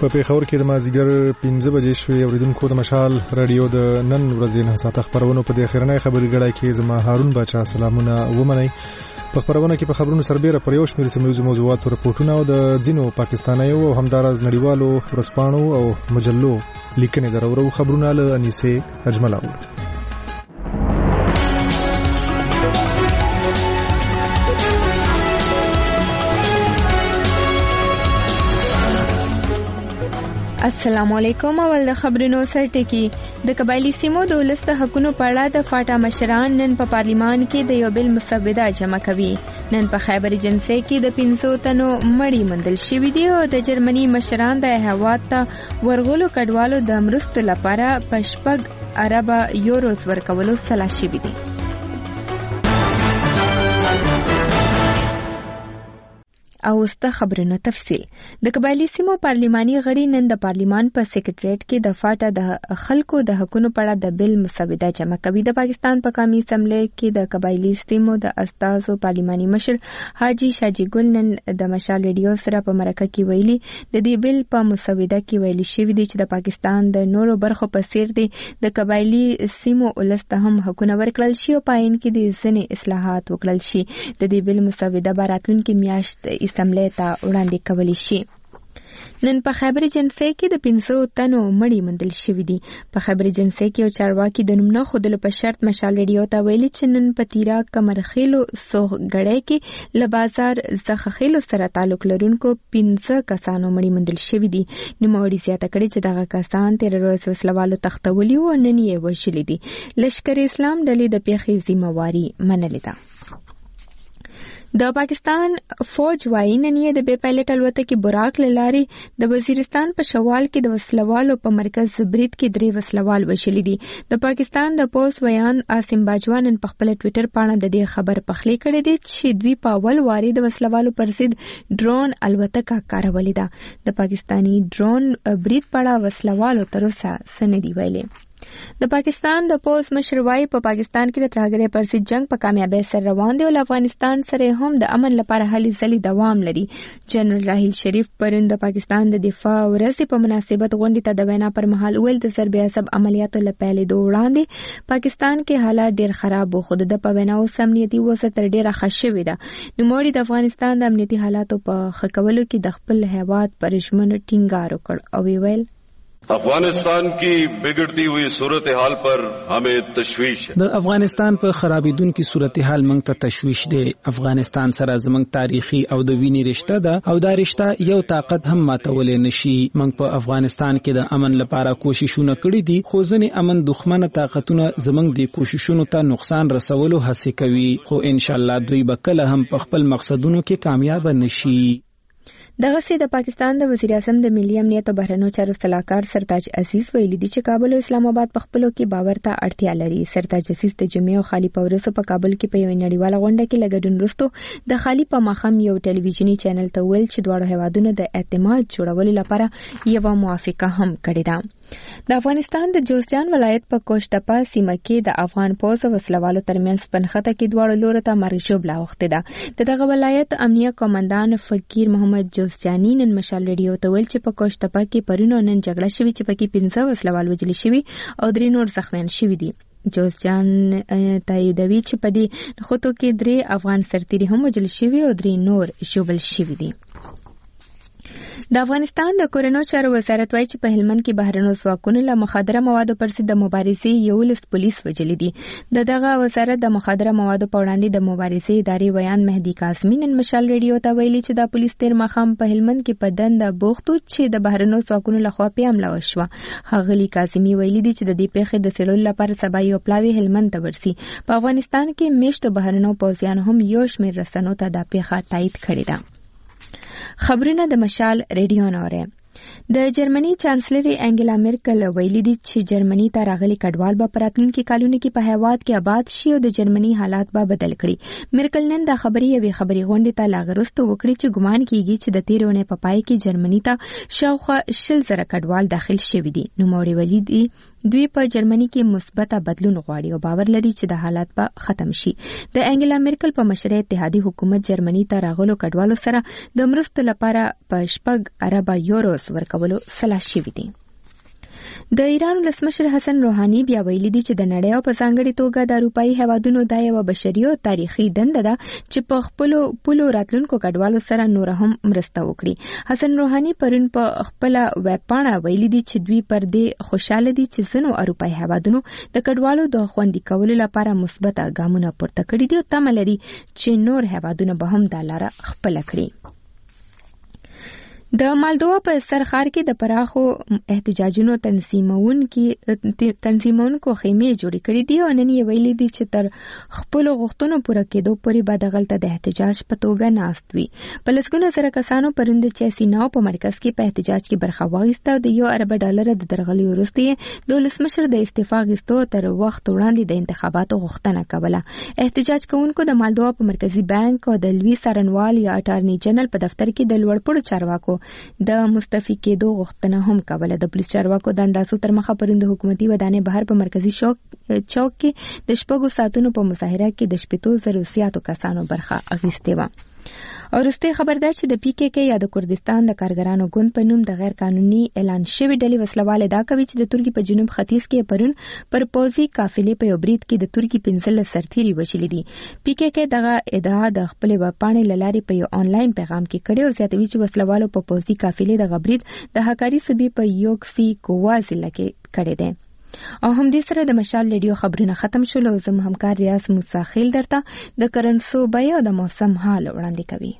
په پیښور کې د مازدیګر 15 بجې شوې. اوریدونکو د مشال رادیو د نن ورځې 9 ساعته خبرونه په دې اخرنۍ خبري غړای کې زما هارون بچا سلامونه ومنئ. په خبرونه کې په خبرونو سربېره پر یو شمېر سیمه موضوعات راپورټونه او د ځینو پاکستانیو او همدارز نړیوالو ورځپاڼو او مجلو لیکنې درورو خبرونه له انیسه اجمل اورو. السلام علیکم. اول د خبرونو سرټکی. د قبایلی سیمو د ولس د حقونو په اړه د فاټا مشران نن په پارلیمان کې د یو بل مسوده جمع کوي. نن په خیبر جنسي کې د 500 تنو مړی مندل شوی دی او د جرمني مشران د هواد ته ورغلو کډوالو د مرستو لپاره په 6 ارب یوروز ورکولو سلا شوی دی. او ست خبرونو تفصیل. د قبایلی سیمو پارلیماني غړي نن د پارلیمان په سیکریټریټ کې د فاټا د خلکو د حقونو په اړه د بل مسوده جمع کوي. د پاکستان په قومي اسمبلی کې د قبایلی سیمو د استازو پارلیماني مشر حاجی شاجی ګل نن د مشال ریډیو سره په مرکه کې ویلي د دې بل په مسوده کې ویلي شوی دی چې د پاکستان د نورو برخو په څیر دی د قبایلی سیمو ولس ته هم حقونه ورکړل شي او پاین کې د ځینې اصلاحات وکړل شي. د دې بل مسوده راتلونکي میاشت اسمبلی ته وړاندې کولی شي. نن په خیبر جنسي کې د 500 تنو مړی مندل شوی دی. په خیبر جنسي کې او چارواکي د نوم نه خودلو په شرط مشال ریډیو ته ویلي چې نن په تیرا کمرخیلو سوغړی کې له بازار زخخیلو سره تعلق لرونکو 15 کسانو مړی مندل شوی دی. نوموړي زیاته کړي چې دغه کسان تیر ورځ وسلوالو تختولي او نن یې وشلي دي. لشکر اسلام ډلې د پیښې ذمہواری منلې ده. د پاکستان فوج وايي نن یې د بې پایلټ الوتکې براق لاري د وزیرستان په شوال کې د وسلوالو په مرکز برید کې 3 وسلوال وشلي دي. د پاکستان د پوس ویان عاصم باجوان په خپل ټوئیټر باندې د دې خبر پخلی کړی دی چې دوی په اول واري د وسلوالو پر ضد ډرون الوتکه کارولې ده. د پاکستاني ډرون برید په اړه وسلوالو تر اوسه سندې ویلي. د پاکستان د پوس مشروعي په پاکستان کې د ترهګرۍ پر ضد جنگ په کامیابی سره روان دی او افغانستان سره هم د امن لپاره هلې ځلې دوام لري. جنرال راحیل شریف پرون د پاکستان د دفاع ورځې په مناسبت غونډې ته د وینا پر مهال ویل د ضرب عصب عملیاتو لپاره د وړاندې پاکستان کې حالات ډېر خراب وو. خو د په وینا اوس امنیتي وضع تر ډېره ښه شوې ده. نوموړي د افغانستان د امنیتي حالاتو په ښه کولو کې د خپل هیواد پر ژمنو ټینګار وکړ او ویل افغانستان کی بگڑتی ہوئی صورتحال پر ہمیں تشویش ہے. د افغانستان په خرابیدونکو صورتحال موږ ته تشویش دی. افغانستان سره زموږ تاریخي او د وینې رشته ده او دا رشته یو طاقت هم ماتولې نشي. موږ په افغانستان کې د امن لپاره کوششونه کړې دي خو ځینې امن دښمنه طاقتونه زموږ د کوششونو ته نقصان رسولو هڅه کوي خو ان شاء الله دوی به کله هم په خپل مقصدونو کې کامیاب نشي. دغه سي د پاکستان د وزیر اعظم د ملي امنیت او بهرنیو چارو سلاکار سرتاج عزیز ویلي دي چې کابل او اسلام آباد په خپلو کې باور ته اړتیا لري. سرتاج عزیز د جمعې او خالي پورسو په کابل کې په یو نړیواله غونډه کې لګډون وروسته د خالي په مخام یو ټلویزیونی چینل ته ویل چې دواړو هیوادونو د اعتماد جوړولو لپاره یو موافقه هم کړې ده. د افغانستان د جوزجان ولایت په کوشتپا سیمه کې د افغان پوځ او وسلوالو ترمنځ پنخته کې دواړو لورو ته مرګ ژوبله اوښتې ده. دغه ولایت امنیه قومندان فقیر محمد جوزجاني نن مشال ریډیو ته ویل چې په کوشتپا کې پرون نن جګړه شوې چې پکې 15 وسلوال وژل شوي او 3 نور زخمیان شوي دي. جوزجان تاییدوي چې په دې خطو کې 3 افغان سرتیري هم وژل شوي او 3 نور ژوبل شوي دي. د افغانستان د کورونو چارو وزارت وايي چې په هلمند کې بهرنیو ځواکونو له مخدره موادو پر ضد د مبارزې 11 پولیس وژلي دي. دغه وزارت د مخدره موادو په وړاندې د مبارزې ادارې ویان مهدي قاسمي نن مشال ریډیو ته ویلي چې د پولیس تیر مخام په هلمند کې په دنده بوختو چې د بهرنیو ځواکونو لخوا په حمله وشوه. ښاغلي قاسمي ویلي دي چې د دې پیښې د څېړلو لپاره سبا یو پلاوی هلمند ته ورسي. په افغانستان کې میشتو بهرنیو پوځیان هم یو شمېر رسنیو ته د پیښه تایید کړې ده. خبرونه د مشال ریډیو نوره. د جرمني چانسلر انګلا مرکل ویلي دي چې جرمني ته راغلي کډوال به په راتلونکي کلونو کې په هیواد کې آباد شي او د جرمني حالات به بدل کړي. مرکل نن دا خبرې غونډې ته لاغرسته وکړي چې ګمان کیږي چې د تیر اونۍ په پای کې جرمني ته شاوخوا 20,000 کډوال داخل شوي دي. نوموړي ویلي دي دوی په جرمني کې مثبت بدلون غواړي او باور لري چې د حالات به ختم شي. د انګلا میرکل په مشرۍ اتحادي حکومت جرمني ته راغلو کډوالو سره د مرستو لپاره په 6 اربه یوروز ورکولو سلا شوي دي. د ایران ولسمشر حسن روحاني بیا ویلي دی چې د نړۍ او په ځانګړي توګه د اروپایي هیوادونو دا یو بشري او تاریخي دنده ده چې په خپل پولو راتلونکو کډوالو سره نور هم مرسته وکړي. حسن روحاني پرون په خپل ویب پاڼه ویلي دی چې دوی پر دې خوشاله دي چې ځینو اروپایي هیوادونو د کډوالو د خوندي کولو لپاره مثبت ګامونه پورته کړي دي او تمه لري چې نور هیوادونه به هم دا لاره خپله کړي. د مالدوا په سرخار کې د پراخو احتجاجونو تنظیمونکو خیمې جوړې کړې دي او نن یې ویلي دي چې تر خپل غوښتنو پوره کېدو پورې به دغلته د احتجاج په توګه ناست وي. په لسګونه زره کسانو پرون د چاسیناو په مرکز کې په احتجاج کې برخه واخیسته او د $1 ارب د درغلي وروسته د ولسمشر د استعفا غوښتو تر وخت وړاندې د انتخاباتو غوښتنه کوله. احتجاج کوونکو د مالدوا په مرکزی بانک او د لوی څارنوال یا اټارنی جنرال په دفتر کې د لوړپوړو چارواکو د مستعفي کېدو غوښتنه هم کوله. د پولیس چارواکو د اندازو تر مخه پرون د حکومتي ودانې بهر په مرکزی چوک کې د 6 ساعتونو په مظاهره کې د 7,000 زیاتو کسانو برخه اخیستې وه. او رسته خبردار چې د PKK یا د کردستان د کارګرانو ګوند په نوم د غیر قانوني اعلان شوی ډلې وسلواله دا کوي چې د ترکی په جنوب ختیځ کې پرون پر پوزي قافلې په یو برید کې د ترکی 15 سرتیري وشلې دي. PKK دغه ادعا د خپل وپاڼې لاري په یو آنلاین پیغام کې کړي او زیاتوي چې وسلوالو په پوزي قافلې د غبرید د هکاري صوبې په یوکسي کووا ضلع کې کړي دي. او هم دې سره د مشال ریډیو خبرونه ختم شول او زموږ همکار ریاض موسی خیل درته د کرنسو بیا او د موسم حال وړاندې کوي.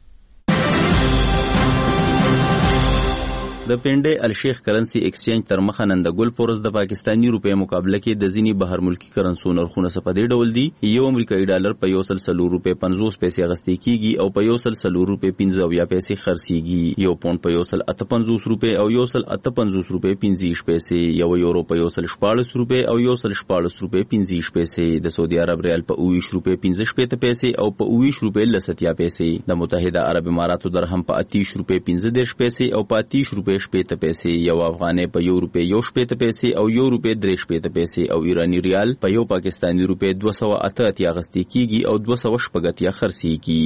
د پنډې الشیخ کرنسی ایکسچینج تر مخه نن د ګل پورس د پاکستانی روپې مقابله کې د ځینی بهر ملکی کرنسو نرخونه په دې ډول دي. یو امریکایي ډالر په $1.50 اغستې کیږي او په $1.50 خرڅيږي. یو پوند په $1.58 او $1.58 یو یورو په $1.14 او $1.14 د سعودي عرب ریال په $20.15 او په $20.70 د متحده عرب اماراتو درهم په $80.15 او په $80 $0.60 یو افغاني په $1.60 او $1.3 او ایرانی ریال په یو پاکستانی روپے 288 اغستې کیږي او 280 خرڅيږي.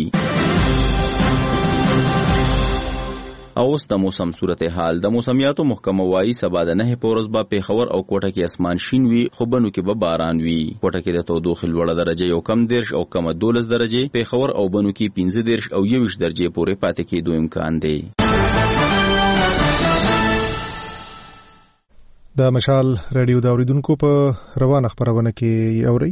اوس د موسم صورتحال. د موسمیاتو محکمه وايي سبا د 9 پورز با پیښور او کوټه کې اسمان شین وي خو بنو کې به باران وي. کوټه کې د تودوخه لوړه درجه یو کم 10 او کم 12 درجه، پیښور او بنو کې 15 او 20 درجه پورې پاتې کېدو امکان دی. د مشال رادیو د اوریدونکو په روانه خبرونه کې اوري.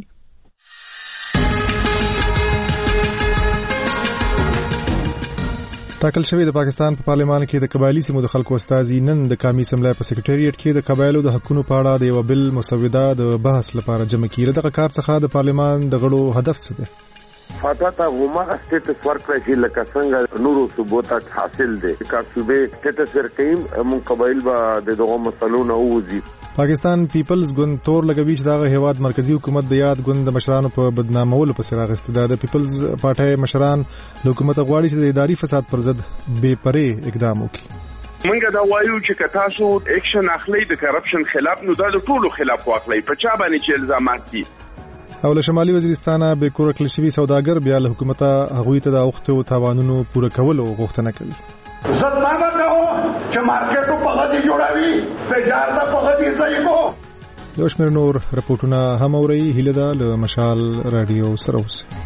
ټاکل شوی د پاکستان په پارلمان کې د قبایلی سیمو د خلکو استازي نن د قومي اسمبلی په سکریټریټ کې د قبایلو د حقوقو په اړه د یو بل مسوده د بحث لپاره جمع کیږي. دغه کار څخه د پارلمان د غړو هدف څه دی؟ فاتاته غوما سټیټس ورکړی چې لکه څنګه نورو صوبو ته حاصل دي که صوبې سټیټس ورکړي مون قبایل به دغه مسلو نه وځي. پاکستان پیپلز ګوند تور لګوي چې دغه هیواد مرکزی حکومت د یاد ګوند د مشرانو په بدنامولو په سر راغسته ده. د پیپلز پارټي مشران له حکومت غواړي چې د اداري فساد پر ضد بے پرې اقدام وکړي. منګه دا وایو چې تاسو اکشن اخلي د کرپشن خلاف نو دا د ټولو خلاف واخلي په چا باندې چې الزامات دي. او له شمالي وزیرستانه به کور کړل شوی سوداګر بیا له حکومت هغوی ته د اوختو تاوانونو پوره کولو غوښتنه کوي. زدمانه ته چې مارکیټو په غدي جوړوي تجارت په غدي ځای کو. یو شمېر نور رپورټونه هم اوري. هیله ده له مشال رادیو سره اوسئ.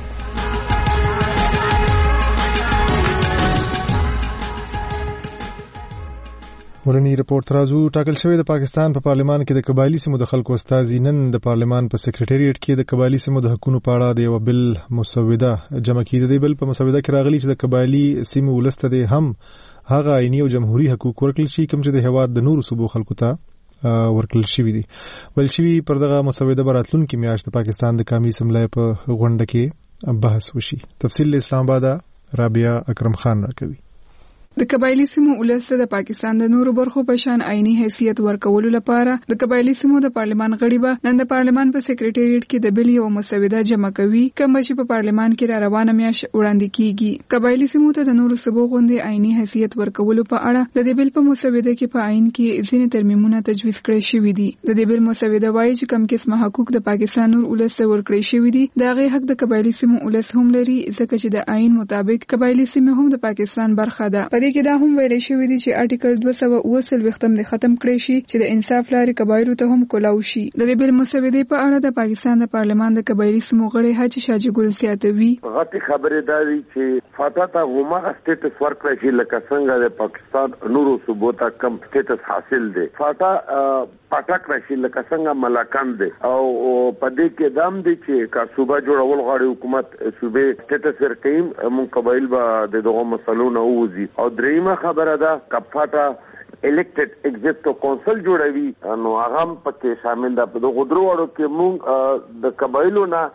ورنی رپورت راځو. ټاکل شوی د پاکستان په پارلمان کې د قبایلی سیمو د خلکو استازي نن د پارلمان په سکریټریټ کې د قبایلی سیمو د حقوقو په اړه د یو بل مسوده جمع کړي. د بل په مسوده کې راغلي چې د قبایلی سیمو ولسته د هم هغه عیني او جمهوریت حقوق ورکړل شي کوم چې د هیواد د نورو صوبو خلکو ته ورکړل شوی دي. ول شوی پر دغه مسوده براتلونکو میاشت د پاکستان د قومي اسمبلی په غونډه کې بحث وشي. تفصیل اسلام آباد رابعه اکرم خان راکوي. د قبایلی سیمو ولس د پاکستان د نورو برخو په شان عیني حیثیت ورکولو لپاره د قبایلی سیمو د پارلمان غړي به نن د پارلمان په سیکریټریټ کې د بل یو مسوده جمع کوي کوم چې په پارلمان کې را روانه میاشت وړاندې کیږي. قبایلی سیمو ته د نورو صوبو غوندې عیني حیثیت ورکولو په اړه د دې بل په مسوده کې په عین کې ځینې ترمیمونه تجویز کړي شوي دي. د دې بل مسوده وایي چې کوم قسمه حقوق د پاکستان نور ولس ته ورکړي شوي دي د هغې حق د قبایلی سیمو ولس هم لري ځکه چې د عین مطابق قبایلی سیمې هم د پاکستان برخه ده. په دې کې دا هم ویل شوي دي چې آرټیکل 229 د ختم کړي شي چې د انصاف لارې قبایلو ته هم کولاو شي. د دې بل مسودې په اړه د پاکستان د پارلمان د قبایلی سیمو غړي حاجي شاجي ګل زیاتوي. غټي خبره دا دي چې فاتا ته همغه سټیټس ورکړي چې لکه څنګه د پاکستان نورو صوبو ته کم سټیټس حاصل دي. فاتا پټاک راشي لکه څنګه ملاکان دي او په دې کې دام دي چې کا صوبه جوړول غواړي حکومت صوبه سټیټس ورکړي مون قبایل به دغه مسلو نه وځي. او دریمه خبره ده کفاتا elected executive council جوړوي نو هغه پکې شامل ده. په دغه درو وړو کې مونږ د قبایلو نه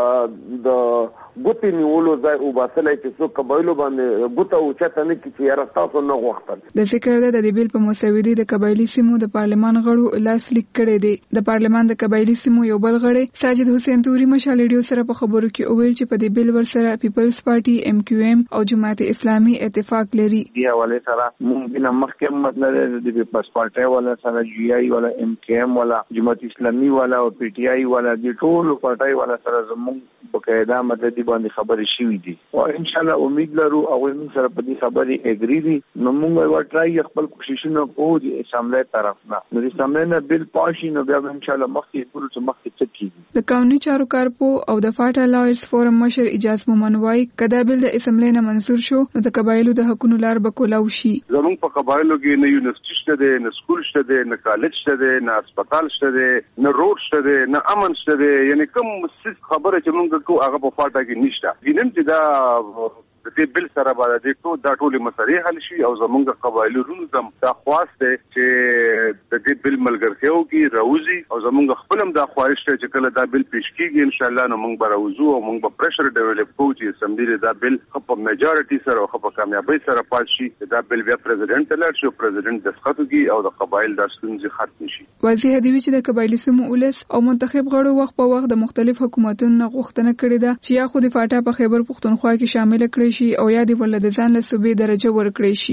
د ګوتې نیولو ځای وباسلی چې څوک قبایلو باندې ګوته اوچته نه کړي چې یاره ستاسو نه غوښتل. د ذکر ده د دې بیل په مسودې د قبایلي سیمو د پارلمان غړو لاس لیک کړی دی. د پارلمان د قبایلي سیمو یو بل غړی ساجد حسین توري مشال ریډیو سره په خبرو کې وویل چې په دې بیل ورسره پیپلز پارټي MQM او جماعت اسلامي اتفاق لري. دی حواله سره مونږ نه مخکې مطلب د پیپلز پارټي ولا سره GI ولا MQM ولا جماعت اسلامي ولا او PTI ولا د ټول پارټي ولا سره زموږ بقاعده مدد باندې خبرې شوې دي او ان شاء الله امید لرو او موږ سره په دې خبرې اګری دي. نو موږ ورټرای خپل کوششونه کوو د اسمبلی طرف نه نو د اسمبلی نه بل پاشي نو بیا ان شاء الله مخکې څه کیږي. د قانوني چارو کارپو او د فاټا لایرز فورم مشر اجاز مومن وای کدا بل د اسمبلی نه منظور شو نو د قبایلو د حقوقو لار به کولاو شي. زموږ په قبایلو کې نه یونیورسيټي شته دي نه سکول شته دي نه کالج شته دي نه هسپتال شته دي نه روډ شته دي نه امن شته دي یعنی کوم خبره چې موږ کو هغه په فاټا کې نشته. ګینم چې دا د دې بل سره باندې دا ټول مسلې حل شي او زمونږ قبایلو رونو زم دا خواست چې د دې بل ملګرتیاو کې راوځي او زمونږ خپلم دا خواهش ته چې کله دا بل پیش کیږي ان شاء الله نو موږ به راوځو او موږ به پرشر ډیولپ کوو چې اسمبلی دا بل په میجارټي سره او په کامیابی سره پات شي. دا بل بیا پریزیدنت ته شي پریزیدنت دسخط کوي او د قبایل د ستونزې ختم شي. واضح دی چې د قبایلی سیمو ولس او منتخب غړو وخت په وخت د مختلف حکومتونو غوښتنه کړې ده چې یا خو د فاټا په خیبر پختونخوا کې شامل کړي شي او یا د ولله د ځان له صوبې درجه ورکړي شي.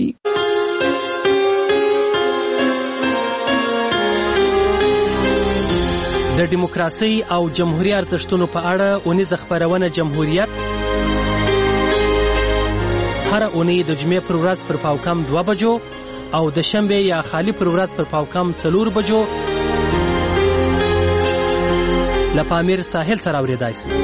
د دیموکراسي او جمهوریت ارزښتونو په اړه اونیزه خبرونه جمهوریت هر اونۍ د جمعې پر ورځ پر پاوکم 2 بجو او د شنبه یا خالی پر ورځ پر پاوکم 4 بجو لپامیر ساحل سره اوریدای شي.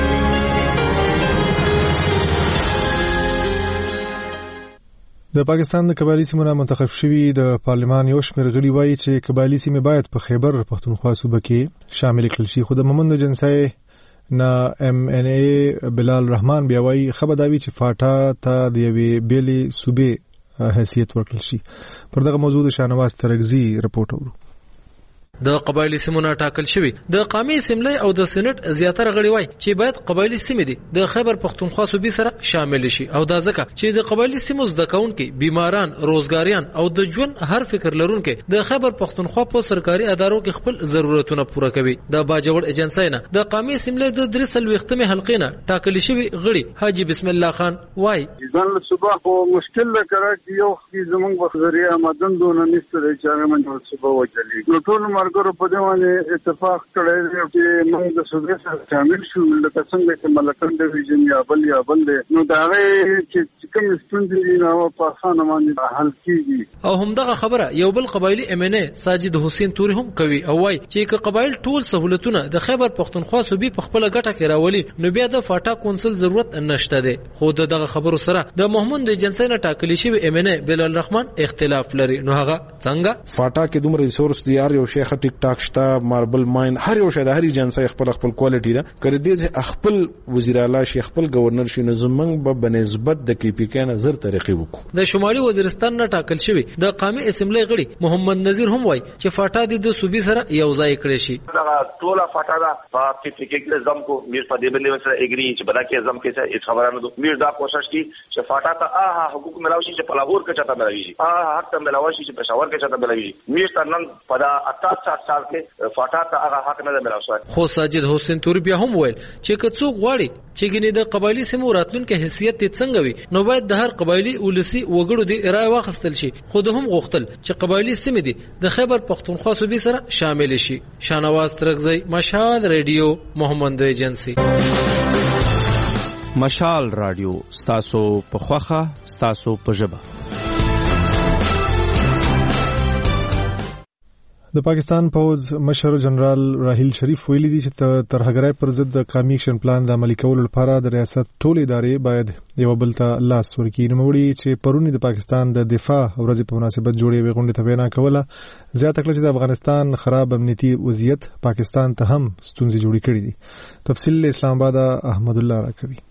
د پاکستان د قبایلی سیمو نه منتخب شوي د پارلمان یو شمېر غړي وایي چې قبایلی سیمې باید په خیبر پښتونخوا صوبه کې شامل کړل شي. خو د مومند جنسای نه MNA بلال رحمان بیا وایي خبر داوي چې فاټا ته د یوې بیلې صوبې حیثیت ورکړل شي. پر دغه موضوع د شاهنواز ترکزي رپورټ اورو. د قبایلی سیمو نه ټاکل شوی د قومي اسمبلی او د سېنات زیاتره غړي وای چې باید قبایلی سیمې دي د خیبر پښتونخوا صوبې سره شامل شي او دا ځکه چې د قبایلی سیمو زده کوونکي بیماران روزګاریان او د ژوند هر فکر لرونکي د خیبر پښتونخوا په سرکاري ادارو کې خپل ضرورتونه پوره کوي. د باجوړ ایجنسی نه د قومي اسمبلی د 3 حلقې نه ټاکل شوی غړي حاجی بسم الله خان وای ځان له صبح په مشکل لکه یو زمونږ په ذریعہ آمدن دونه نشته چې هغه من صبح وچلی نو ټول مرګرو په دې باندې اتفاق کړی چې موږ د صوبې سره شامل شو لکه څنګه چې ملکن ډیویژن یا بل نو دا چې کوم ستونزې نه په اسانه باندې حل کیږي. او همدغه خبره یو بل قبایلی MNA ساجد حسین توري هم کوي او وای چې قبایل ټول سہولتونه د خیبر پښتونخوا صوبې په خپل ګټه کې راولي نو بیا د فاټا کونسل ضرورت نشته دی. خو دغه خبرو سره د محمود ایجنسی نه ټاکل شوی MNA بلال رحمان اختلاف لري. نو هغه څنګه فاټا کې دومره ریسورس دی یار یو شیخ ښه ټیک ټاک شته ماربل ماین هر یو شی د هر ایجنسی خپل کوالټي ده کړي دې خپل وزیر اعلی شي خپل گورنر شي نو زمنګ په بنسبت د کی پی کې نظر طریقې وکړو. د شمالي وزیرستان نه ټاکل شوی د قومي اسمبلی غړي محمد نذیر هم وایي چې فاټا د صوبې سره یو ځای کړی شي. دا ټول فاټا دا په کی پی کې زم کو میر په دې باندې سره اګری چې بلا کې زم کې څه خبرانه دو میر دا کوشش کی چې فاټا ته حقوق ملاوي شي چې په لاهور کې چاته ملاوي شي حق ته ملاوي شي چې په پېښور کې چاته ملاوي شي میر تر نن په دا 68 سال کې فاټا ته هغه حق نه ملاوي شي. خو ساجد حسین توري بیا هم ویل چې که څوک غواړي چې ګنې د قبایلی سیمو راتلونکو حیثیت ته څنګه وي نو باید د هر قبایلی ولسی وګړو د رائے واخیستل شي. خو د هم غوښتل چې قبایلی سیمې دي د خیبر پختونخوا صوبې سره شامل شي. شانواز ترغزی مشال ریډیو محمد ایجنسی. مشال رادیو ستاسو په خوخه ستاسو په ژبه. د پاکستان پوز مشر جنرال راحیل شریف ویلي دي چې ترهګرۍ پر ضد د قومي اکشن پلان د عملي کولو لپاره د ریاست ټول ادارې باید یو بل ته لاس ورکړي. نوموړي چې پرونی د پاکستان د دفاع ورځې په مناسبت جوړې غونډې ته وینا کوله زیاته کړه چې د افغانستان خراب امنیتي وضعیت پاکستان ته هم ستونزې جوړې کړې دي. تفصیل اسلام آباد احمد الله راکوي.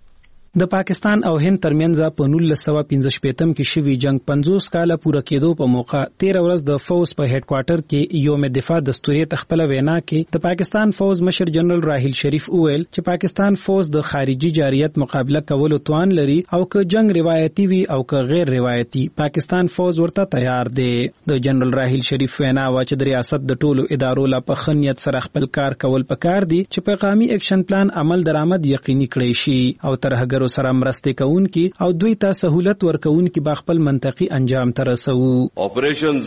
د پاکستان او هند ترمنځ په 1915 کې شوی جنگ 50 کاله پوره کېدو په موقع 13 ورځ د فوز په هډ کوارټر کې یوم دفاع دستوري تخپل وینا کې د پاکستان فوز مشر جنرال راحیل شریف وویل چې پاکستان فوز د خارجي جاريت مقابله کولو توان لري او که جنگ روایتي وي او که غیر روایتي پاکستان فوز ورته تیار دی. د جنرال راحیل شریف وینا وا چې د ریاست د ټولو ادارو لا په خنیت سره خپل کار کول پکار دي چې په قومي اکشن پلان عمل درآمد یقیني کړي شي او ترهګر سره مرسته کوونکی او دوی ته سہولت ورکوونکی با خپل منطقي انجام ته رسو. اپریشن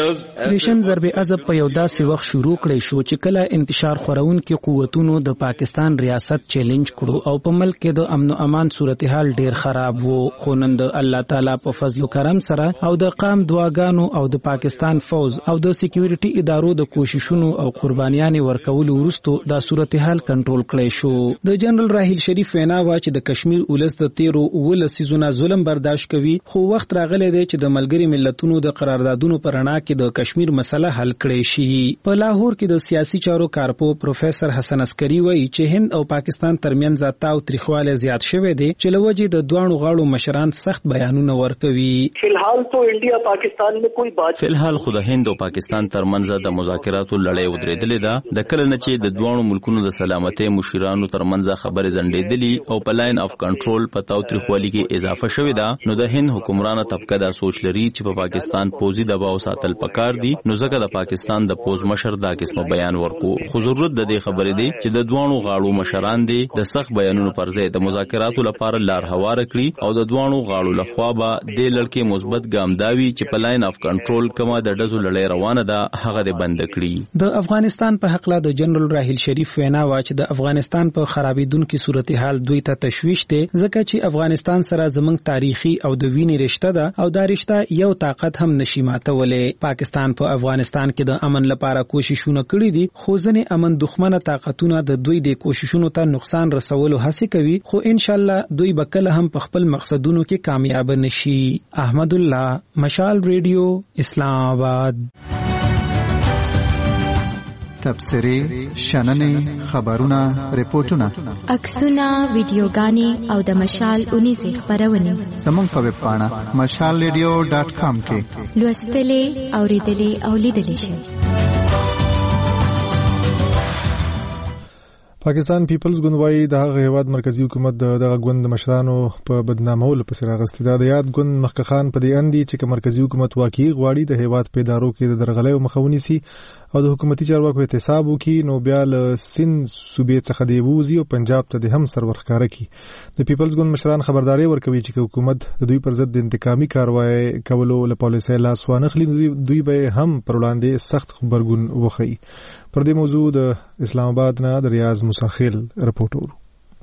ضرب عزب په یو داسې وخت شروع کړی شو چې کله انتشار خورونکي قوتونو د پاکستان ریاست چیلنج کړو او په ملک کې د امن او امان صورتحال ډیر خراب وو. خو نن د الله تعالی په فضل او کرم سره او د قام دعاګانو او د پاکستان فوز او د سکیورټي ادارو د کوششونو او قربانیانو ورکولو وروسته دا صورتحال کنټرول کړی شو. د جنرال راحیل شریف وینا وا چې د کشمیر ولس د تیرو ولسیزونه ظلم برداشت کوي خو وخت راغلی دی چې د ملګری ملتونو د قراردادونو پر رڼا کې د کشمیر مسله حل کړي شي. په لاهور کې د سیاسي چارو کارپو پروفیسور حسن عسکری وایي چې هند او پاکستان ترمنځ تاو تریخواله زیات شوی دی چې لوجې د دوانو غاړو مشران سخت بیانونه ورکوي. فلحال تو انډیا پاکستان میں کوئی بات فلحال خو د هند او پاکستان ترمنځ د مذاکراتو لړۍ ودرېدلې ده. د کله نه چې د دوانو ملکونو د سلامتۍ مشرانو ترمنځ خبرې زنډېدلې او په لاین اف کنټرول په تاوتریخوالي کې اضافه شوې ده نو د هند حکمرانه طبقه دا سوچ لري چې په پاکستان پوزي دباو ساتل پکار دي نو ځکه د پاکستان د پوز مشر دا قسمه بیان ورکو. خو ضرورت د دې خبرې دی چې د دوانو غاړو مشران دي د سخت بیانونو پر ځای د مذاکراتو لپاره لار هوار کړي او د دوانو غاړو لخوا به د لړکې مثبت ګام داوي چې په لاین اف کنټرول کما د ډزو لړۍ روانه ده هغه د بند کړي. د افغانستان په حق لا د جنرال راحیل شریف وینا وا چې د افغانستان په خرابېدونکو صورتحال دوی ته تشویش دی ځکه چې افغانستان سره زمنګ تاریخي او د وینې رشته ده او دا رشته یو طاقت هم نشي ماتولې. پاکستان په افغانستان کې د امن لپاره کوششونه کړې دي خو ځنې امن دښمنه طاقتونه د دوی د کوششونو ته نقصان رسولو هڅه کوي خو ان شاء الله دوی به کله هم په خپل مقصدونو کې کامیاب نشي. احمد الله مشال ریډیو اسلام آباد. تبصرې شننې خبرونه ریپورتونه عکسونه ویډیوګانې او د مشال 19 خبرونه زموږ په ویب پاڼه mashalradio.com کې لوستلې اوریدلې او لیدلې شئ. پاکستان پیپلز ګوند وايي د هغه هیواد مرکزی حکومت دغه ګوند مشرانو په بدنامولو پسې راغستې ده. د یاد ګوند مخکخان په دې اندي چې مرکزی حکومت واقعي غواړي د هیواد په ادارو کې د درغلۍ او مخاوني سي او د حکومتي چارواکو احتساب وکړي نو بیا له سند صوبې څخه دی ووزي او پنجاب ته د هم سرور ښکاره کړي. د پیپلز ګوند مشران خبرداري ورکوي چې حکومت د دوی پر ضد انتقامي کاروایی کولو له پالیسۍ لاس وانه خلي دوی به هم پر وړاندې سخت خبرګون وښيي. پر دې موضوع د اسلام آباد نه د ریاض مساخیل رپورټ ورو.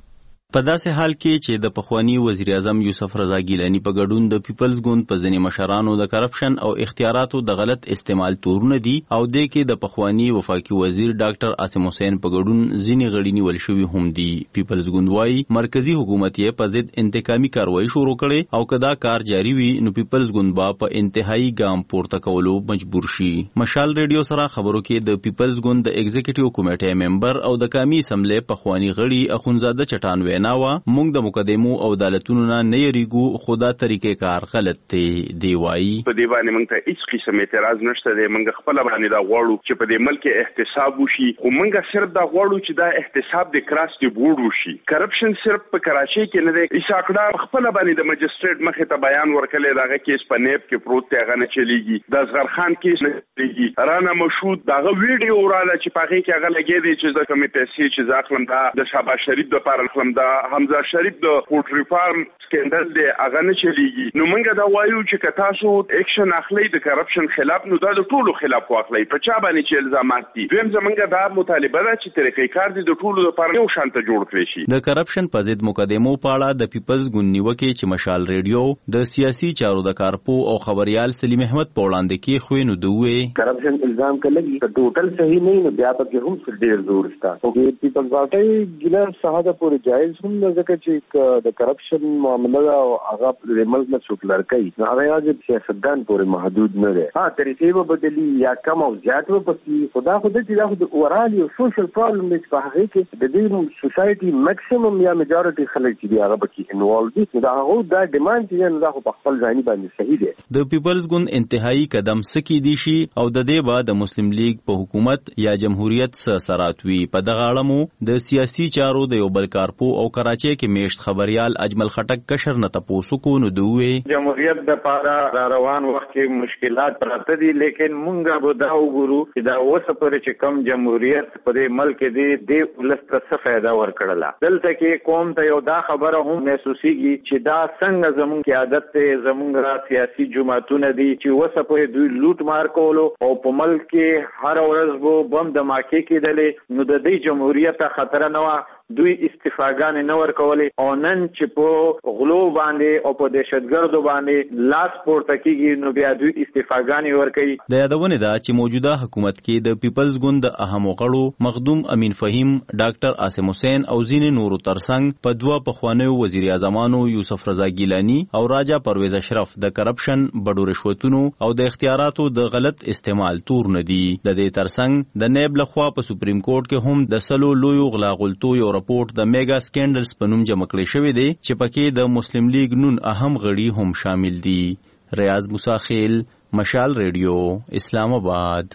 په داسې حال کې چې د پخوانی وزیر اعظم یوسف رضا ګیلانی په ګډون د پیپلز ګوند په ځینې مشرانو د کرپشن او اختیاراتو د غلط استعمال تورونه دي او د کې د پخوانی وفاقي وزیر ډاکټر عاصم حسین په ګډون ځینې غړي نیول شوي هم دي. پیپلز ګوند وايي مرکزی حکومت یې په ضد انتقامي کاروایی شروع کړي او کدا کار جاری وي نو پیپلز ګوند با په انتهایی ګام پورته کولو مجبور شي. مشال ریډیو سره خبرو کې د پیپلز ګوند د ایگزیکټیو کمیټې ممبر او د قومي اسمبلی پخوانی غړي اخونزاده چټان ناوه موږ د مقدمو او عدالتونو نه یریګو خدا طریقې کار غلط دی وایي. په دی باندې موږ ته هیڅ قسم اعتراض نشته دی. موږ خپل باندې دا غواړو چې په دې ملک احتساب وشي او موږ صرف دا غواړو چې دا احتساب د کراس دی بورډ وشي. کرپشن صرف په کراچۍ کې نه دی. اساکړه خپل باندې د مجستریټ مخې ته بیان ورکړی داغه کیس په نیب کې پروت دی هغه نه چلیږي. د اصغر خان کیس نه چلیږي. رانا مشهود داغه ویډیو وراله چې په هغه کې هغه لګی دی چې د کمی پیسې چې ځاخلم دا د شهباز شریف د پاره خلم دا حمزه شریف د پورټ ریفارم سکندل دی هغه نه چلیږي. نو موږ دا وایو چې که تاسو اکشن اخلي د کرپشن خلاف نو دا د ټولو خلاف واخلي. په چا باندې چې الزامات دي. دویم زمونږ دا مطالبه ده چې طریقې کار دي د ټولو لپاره یو شان ته جوړ کړي شي. د کرپشن په ضد مقدمو په اړه د پیپلز ګوند نیوکه چې مشال ریډیو د سیاسي چارو د کارپو او خبريال سلیم احمد په وړاندې کې خوینو دوی کرپشن الزام کړي ته ټوټل صحیح نه نو بیا په هم څه ډیر زور شته. او پیپلز پارټي ګله ساده پورې جایز هم نه ځکه چې د کرپشن معاملې او هغه د ملک نه څوک لړکې نو هغه یوازې سیاستدان پورې محدود نه دی. طریقې به بدلی یا کم او زیات به پسې خدا چې دا د اورالي او سوشل پرابلم چې په هغه کې د دې سوسايټي میکسیمم یا میجارټي خلک چې هغه پکې انوالو دي دا هغه دا ډیماند چې دا په خپل ځاني باندې صحیح دی. د پیپلز ګوند انتهایی قدم سکی دي شي او د دې بعد د مسلم لیگ په حکومت یا جمهوریت سره وی په دغه اړه د سیاسي چارو د یو بل کارپو او کراچۍ کې میشت خبريال اجمل خټک کشر نه تاسو کو نو دوی جمهوریت د پاره روان وخت کې مشکلات پراته دي لیکن مونږ به دا وګورو چې دا اوسه پرې چې کم جمهوریت په ملک کې د ولست څه فائدہ ورکړله. دلته کې قوم ته یو دا خبره هم محسوسيږي چې دا څنګه زمونږ کې عادت ته زمونږ سیاسي جماعتونه دي چې اوسه پرې دوی لوټ مار کولو او په ملک کې هر ورځ وو بم د ماکې کېدلې نو د دې جمهوریت خطر نه و. دوی استفاګانې نه ورکولې او نن چې په غلو باندې او په دهشتګردو باندې لاس پورته کیږي نو بیا دوی استفاګانې ورکوي. د یادونه ده چې موجوده حکومت کې د پیپلز ګوند د اهمو غړو مخدوم امین فهیم، ډاکټر عاصم حسین او ځینې نورو ترڅنګ په دوه پخوانیو وزیر اعظمانو یوسف رضا ګیلانی او راجا پرویز اشرف د کرپشن، بډو رشوتونو او د اختیاراتو د غلط استعمال تور نه دي. د دې ترڅنګ د نیب لخوا په سپریم کورټ کې هم د سلو لویو غلاغلتو یو رپورټ د میگا سکینډلز په نوم جمع کړی شوی دی چې پکې د مسلم لیگ نون اهم غړي هم شامل دي. ریاض موسی خیل، مشال ریډیو، اسلام آباد.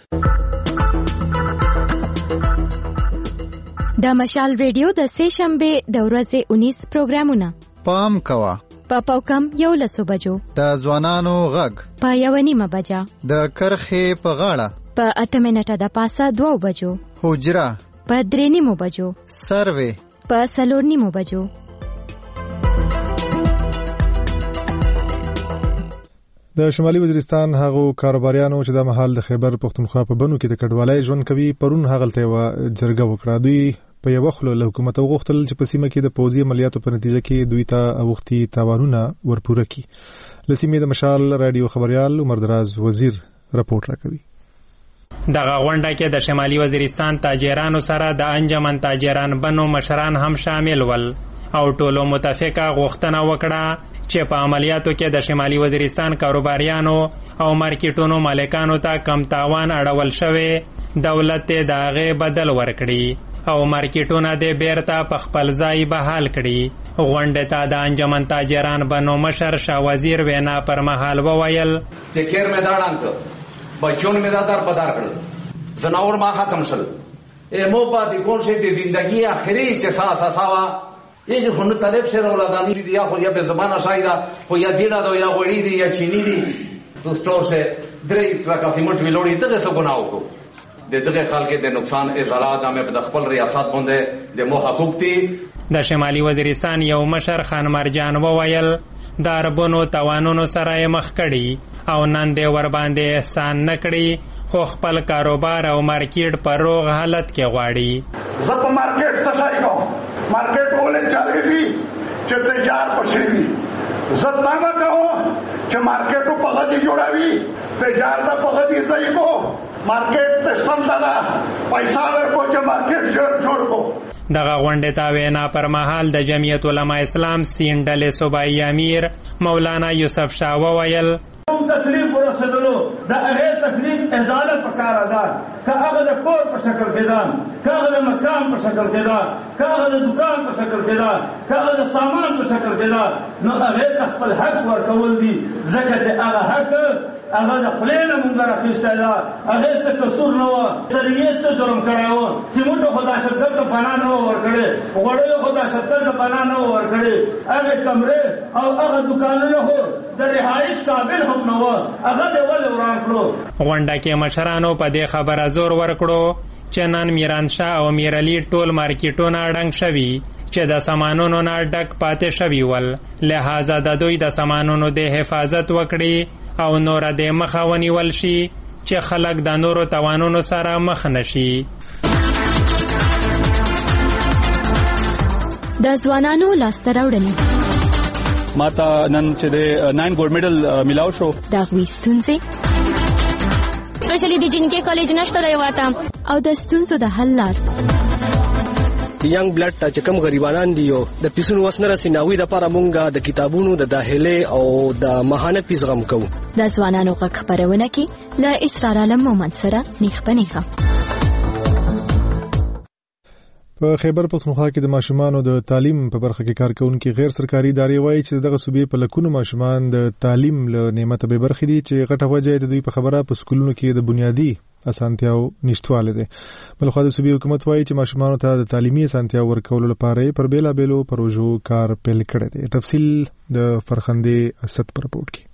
د مشال ریډیو د سه شنبه د ورځې 19 پروګرامونه پام کوا په پاوکم 11 بجو د ځوانانو غږ په 1:30 بجا د کرخې په غاړه په 8 منټه د پاسه 2 بجو حجره په 3:30 بجو سروې په 4:30 بجو. د شمالي وزیرستان هغو کاروباریانو چې د مهال د خیبر پختونخوا په بنو کې د کډوالۍ ژوند کوي پرون هغلته یو جرګه وکړه. دوی په یو خلو له حکومت غوښتل چې په سیمه کې د پوځي عملیاتو په نتیجه کې دوی ته اوختي تاوانونه ورپوره کړي. لسیمه د مشال رادیو خبريال عمر دراز وزیر رپورټ راکوي. دغه غونډه کې د شمالي وزیرستان تاجرانو سره د انجمن تاجران بنو مشران هم شامل ول او ټولو متفقه غوښتنه وکړه چې په عملیاتو کې د شمالي وزیرستان کاروباریانو او مارکیټونو مالکانو ته کم تاوان اړول شوی دولت ته داغه بدل ورکړي او مارکیټونه د بیرته په خپل ځای بحال کړي. غونډه ته د انجمن تاجران بنو مشر شاه وزیر وینا پر مهال وویل چې کیر میدان انک بچون میں دادار پدار کر زناور ما ختم شل اے موبا دی کون سے دی زندگی آخری چسا ساساوا یہ جو خن طرف سے اولادانی دی یا خو یا به زبانه شایدا خو یا دیڑا دو یا غوړی دی یا چینی دی تو سٹور سے درې ټرکا سیمنٹ ویلوړی ته څه ګناو کو د دغه خلک د نقصان ازالات هم په خپل ریاست باندې د مو حقوق دي. د شمالي وزیرستان یو مشر خان مرجان وویل د عربونو توانونو سره مخ کړي او نن دې ور باندې احسان نکړي خو خپل کاروبار او مارکیټ په روغ حالت کې غواړي. زه په مارکیټ څه شي کوم مارکیټ ولې چالېږي چې تجار پښې وي زه تا نه کوم چې مارکیټو په غدي جوړوي تجار ته په غدي ځای کو مارکیټ ته څنګه پیسې ورکو چې مارکیټ جوړ کو. دغه غونډې ته وینا پر مهال د جمعیت علما اسلام سین ډلې صوبایي امیر مولانا یوسف شاه وویل تکلیف ورسېدلو د هغې تکلیف ازاله پکاره ده که هغه د کور په شکل کې ده که هغه د مکان په شکل کې ده که هغه د دکان په شکل کې ده که هغه د سامان په شکل کې ده نو هغې ته خپل حق ورکول دي ځکه چې هغه حق هغه د خولې نه مونږ راخیستی ده هغې څه قصور نه وه سریې څه جرم کړی و سیمنټو خو دهشتګرد ته پناه نه وه ورکړې غوړیو خو دهشتګرد ته پناه نه وه ورکړې هغې کمرې او هغه دکانونه خو د رهایش قابل هم نه وه هغه دې ولې وران کړو. غونډه کې مشرانو په دې خبره زور ورکړو چې نن میرانشاه او میرعلي ټول مارکیټونه ډنګ شوي چې د سامانونو نه ډک پاتې شوي ول لہذا د دوی د سامانونو د حفاظت وکړي او نور د مخه ونیول شي چې خلک د نورو توانونو سره مخ نشي. د ځوانانو لاسته راوړنې ماته نن چې د 9 ګولډ میډل ملاو شو دا غوي ستونزې سپیشلی د جنکې کالج نشته دی واته او د ستونزو د حل لار ینګ بلډ ته چې کوم غریبانان دي او د پیسونو وس نه رسي ناوي د لپاره مونږه د کتابونو د داخله او د ماهانه پیس غم کوو. د ځوانانو غږ خبرونه کې له اسرار علم مومند سره نیخ پنیخه. په خیبر پختونخوا کې د ماشومانو د تعلیم په برخه کې کارکونکو غیر سرکاري ادارې وایي چې دغه صوبې په لکونو ماشومان د تعلیم له نعمت به برخې دي چې غټه وجه د دوی په خبره په سکولونو کې د بنیادی اسانتیاو نشټواله ده. بلخو د صوبې حکومت وایي چې ماشومانو ته د تعلیمي اسانتیاو ورکولو لپاره پر بیلابېلو پروژو کار پیل کړی دی. تفصیل د فرخندې اسد پر رپورټ کې.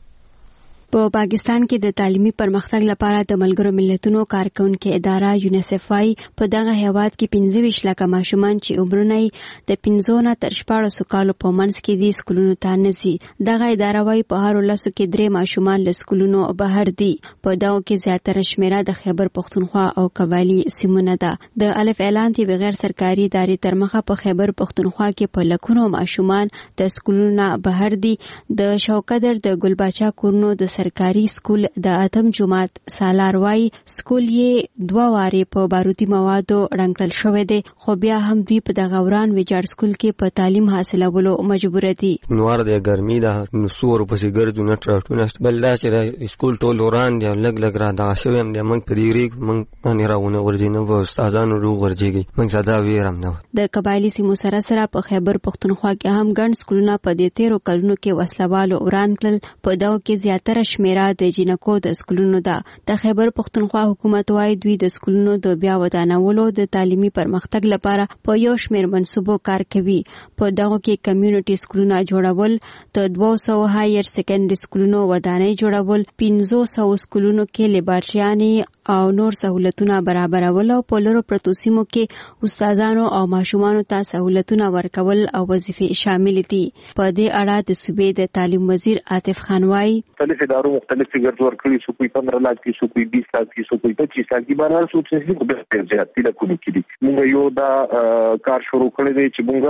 په پاکستان کې د تعلیمي پرمختګ لپاره د ملګرو ملتونو کارکونکو اداره یونیسف وايي په دغه هیواد کې 25 لک ماشومان چې عمرونه د 15 نه تر 14 کالو په منځ کې دي سکولونو ته نه ځي. دغه اداره وايي په هر ولسو کې 3 ماشومان له سکولونو بهر دي. په دغه کې زیاتره شمیره د خیبر پختونخوا او قبایلی سیمونه ده. د الف اعلان دی بغیر سرکاري ادارې تر مخه په خیبر پختونخوا کې په لکونو ماشومان د سکولونو بهر دي. د شوکدر د ګلباچا کورنو د سرکاري سکول د اتم جماعت سالار وای سکول یې 2 واره په بارودي موادو رنګل شوې دي خو بیا هم دوی په دغه وران ویجاړ سکول کې په تعلیم حاصلولو مجبور دي. نوار د ګرمي د نسور په سیګر جنټ راټونه بل دا چې سکول ټول وران دی لګ لګ را دا شوی هم د موږ په دې ریګ موږ باندې راونه ورځینو په استادانو روغ ورځيږي موږ زدا ویرم نه. د قبایلی سیمو سره په خیبر پختونخوا کې هم ګڼ سکولونه په دې 13 کلونو کې وسلوالو وران کړل. په دغه کې زیاتره شمیره د جنکو د سکولونو ده. د خیبر پختونخوا حکومت وايي دوی د سکولونو د بیا ودانولو د تعلیمي پرمختګ لپاره په یو شمېر منصوبو کار کوي. په دغه کې کمیونټي سکولونه جوړول، د 200 هایر سیکنډري سکولونو ودانۍ جوړول، 500 سکولونو کې لیبارټریانې او نور سہولتونه برابرول او په لورو پرتو سیمو کې استادانو او ماشومانو ته سہولتونه ورکول او وظیفې شامل دي. په دې اړه د صوبې د تعلیم وزیر عاطف خان وايي مختلف اداروں مختلف فگرز ورکړي سو کوئی 15 लाख کی سو کوئی 20 लाख की सो कोई 25 लाख की 12 سو څه څه به زیاتې د کوم کې دي. موږ یو دا کار شروع کړی دی چې موږ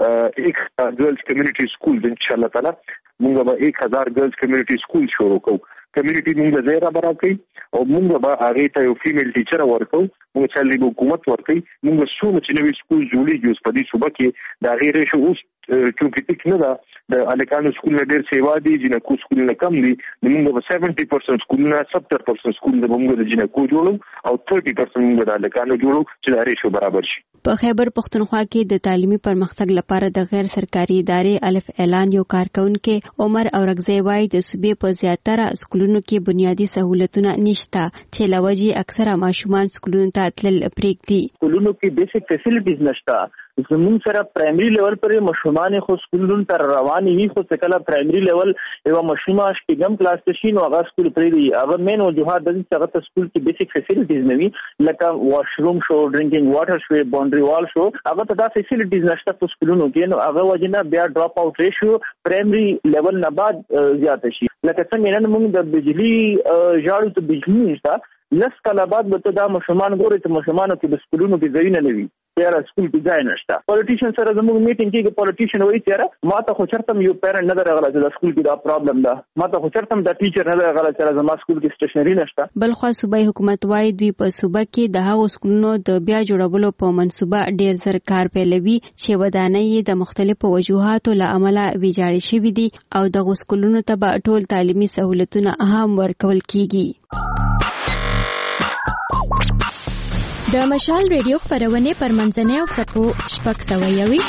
एक girls community school ان شاء الله تعالی موږ به 1000 girls community school شروع کوو. کمیونټي موږ زیرا برا کوي او موږ به هغه ته یو فیمیل ټیچر ورکو. موږ چې له حکومت ورکوي موږ څو چې نوې سکول جوړیږي اوس په دې صوبه کې دا غیر شو اوس چونکه ټیک نه ده د الکانو سکول ډېر سیوا دي جنکو سکول نه کم دي. موږ به 70% سکول نه 70% سکول د موږ د جنکو جوړو او 30% موږ د الکانو جوړو چې دا ریشو برابر شي. په خیبر پختونخوا کې د تعلیمي پرمختګ لپاره د غیر سرکاري ادارې الف اعلان یو کارکونکو عمر اورغزی وای د صوبې په زیاتره سکولونو کې بنیادی سہولتونه نشته چې لوجي اکثره ماشومان سکولونو ته تلل پریږدي. سکولونو کې بیسیک فیسیلیټیز نشته. زمون سره پرایمري لیول پر ماشومان خو سکولونو ته رواني وي خو څه کله پرایمري لیول یو ماشومه شپږم کلاس ته شي نو هغه سکول پریږدي. هغه مین وجوهات د دې څنګه سکول کې بیسیک فیسیلیټیز نه وي لکه واشروم شو، ډرینکینګ واټر شو، باونډري وال شو. هغه ته دا فیسیلیټیز نشته په سکولونو کې نو هغه وجنه بیا ډراپ اوټ ریشیو پرایمري لیول نه بعد زیات شي. لکه څنګه نن موږ د بجلی ژاړو ته بجلی نشته لس کاله بعد به دا ماشومان ګوري چې ماشومانو کې د سکولونو کې ځای نه وي یاره سکول کې ځای نشته. پولیټیشن سره زموږ میټینګ کې پولیټیشن وایي چې ما ته خو چرته یو پیرنټ نه درغله چې سکول کې دا پرابلم ده، ما ته خو چرته د ټیچر نه درغله چې زما سکول کې سټیشنری نشته. بلخو صوبایي حکومت وايي دوی په صوبه کې د هغو سکولونو د بیا جوړولو په منصوبه ډیر زر کار پیلوي چې ودانۍ د مختلفو وجوهاتو له امله ویجاړې شوي دي او د سکولونو ته به ټول تعلیمي سہولتونه هم ورکول کیږي. د مشال ریډیو خبرونه پر منځنۍ او سپو شپږ سوه یویش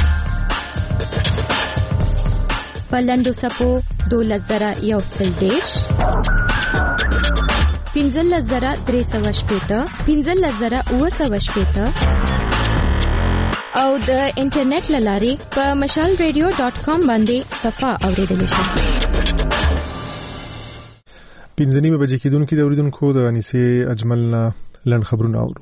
په لنډو سپو 12,110 15,380 15,980 او د انټرنیټ لارې په mashalradio.com باندې صفه اوریدل شي. 5:30 بجې کېدونکو د اوریدونکو د انیسې اجمل نه لنډ خبرونه اورو.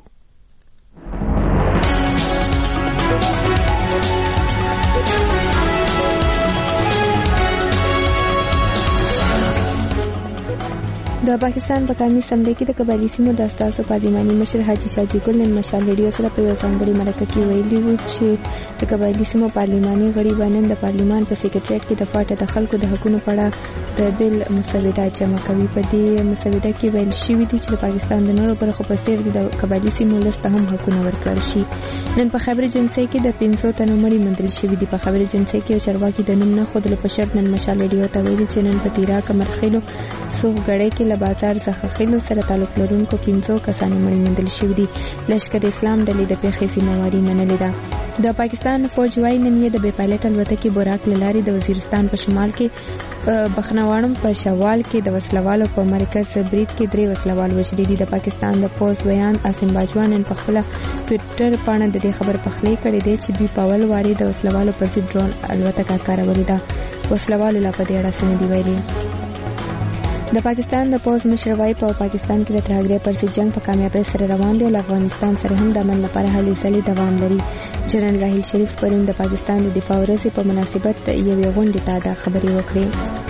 د پاکستان په قومي اسمبلی کې د قبایلي سیمو د استازو پارلماني مشر حاجي شاجي ګل نن مشال ریډیو سره په یو ځانګړي مرکه کې ویلي وو چې د قبایلي سیمو پارلماني غړي باندې د پارلمان په سیکریټریټ کې د فاټه د خلکو د حقوقو په اړه د بل مسوده جمع کوي. په دې مسوده کې ویل شوی دی چې د پاکستان د نورو برخو په څیر د قبایلي سیمو لسته هم حقوق ورکړل شي. نن په خبر ایجنسی کې د 500 تنو مړي مندل شوی دی. په خبر ایجنسی کې چارواکي د نوم نه خود له پښړ نن مشال ریډیو ته ویلي چې نن په تیرا کمرخېلو سوغ غړې کې له بازار څخه خلکو سره تعلق لرونکو 500 کسان مړي مندل شوی دي. لشکر اسلام ډلې د پیښې ذمہواری منلې ده. د پاکستان فوج وايي نن یې د بې پایلټ الوتکې بوراک لاري د وزیرستان په شمال کې بخنوانم په شوال کې د وسلوالو په مرکز برید کې 3 وسلوال وژلي دي. د پاکستان د پوز بیان اسیم باجوان په خپل ټوئیټر باندې د دې خبر پخلی کړې ده چې دوی پاول واري د وسلوالو پر ضد ډرون الوتکه کارولې ده. وسلوالو لا په دې اړه څه دی ویلي. د پاکستان د پوز مشر وايي په پاکستان کې د ترهګرۍ پر ضد جنگ په کامیابی سره روان دی او افغانستان سره هم د امن لپاره هلې ځلې دوام لري. جنرال راحیل شریف پرون د پاکستان د دفاع ورځې په مناسبت یوې غونډې ته دا خبرې وکړې.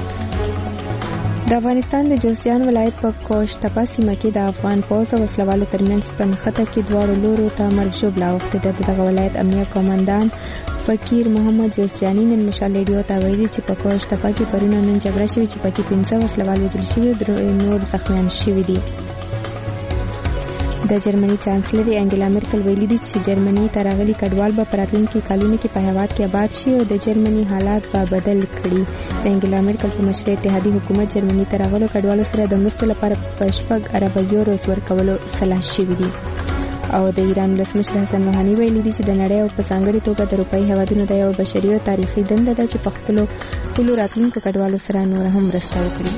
د افغانستان د جوزجان ولایت په کوشتپه سیمه کې د افغان پوز او وسلوالو ترمنځ په نښته کې دواړو لورو ته مرګ ژوبله اوښتې ده. دغه ولایت امنیه قومندان فقیر محمد جوزجاني نن مشال ریډیو ته ویلي چې په کوشتپه کې پرونه نن جګړه شوې چې پکې 500 وسلوال وژل شوي او نور زخمیان شوي دي. د جرمني چانسلر انګلا مرکل ویلي دي چې جرمني ته راغلي کډوال به په راتلونکي کلونو کې په هیواد کې آباد شي او د جرمني حالات به بدل کړي. د انګلا مرکل په مشرۍ اتحادي حکومت جرمني ته راغلو کډوالو سره د مرستو لپاره په 6 ارب یورو ورکولو صلاح شوی دي. او د ایران ولسمشر حسن روحاني ویلي دي چې د نړۍ او په ځانګړي توګه د اروپایي هیوادونو د یو بشري او تاریخي دنده ده چې په خپلو ټولو راتلونکو کډوالو سره نور هم مرسته وکړي.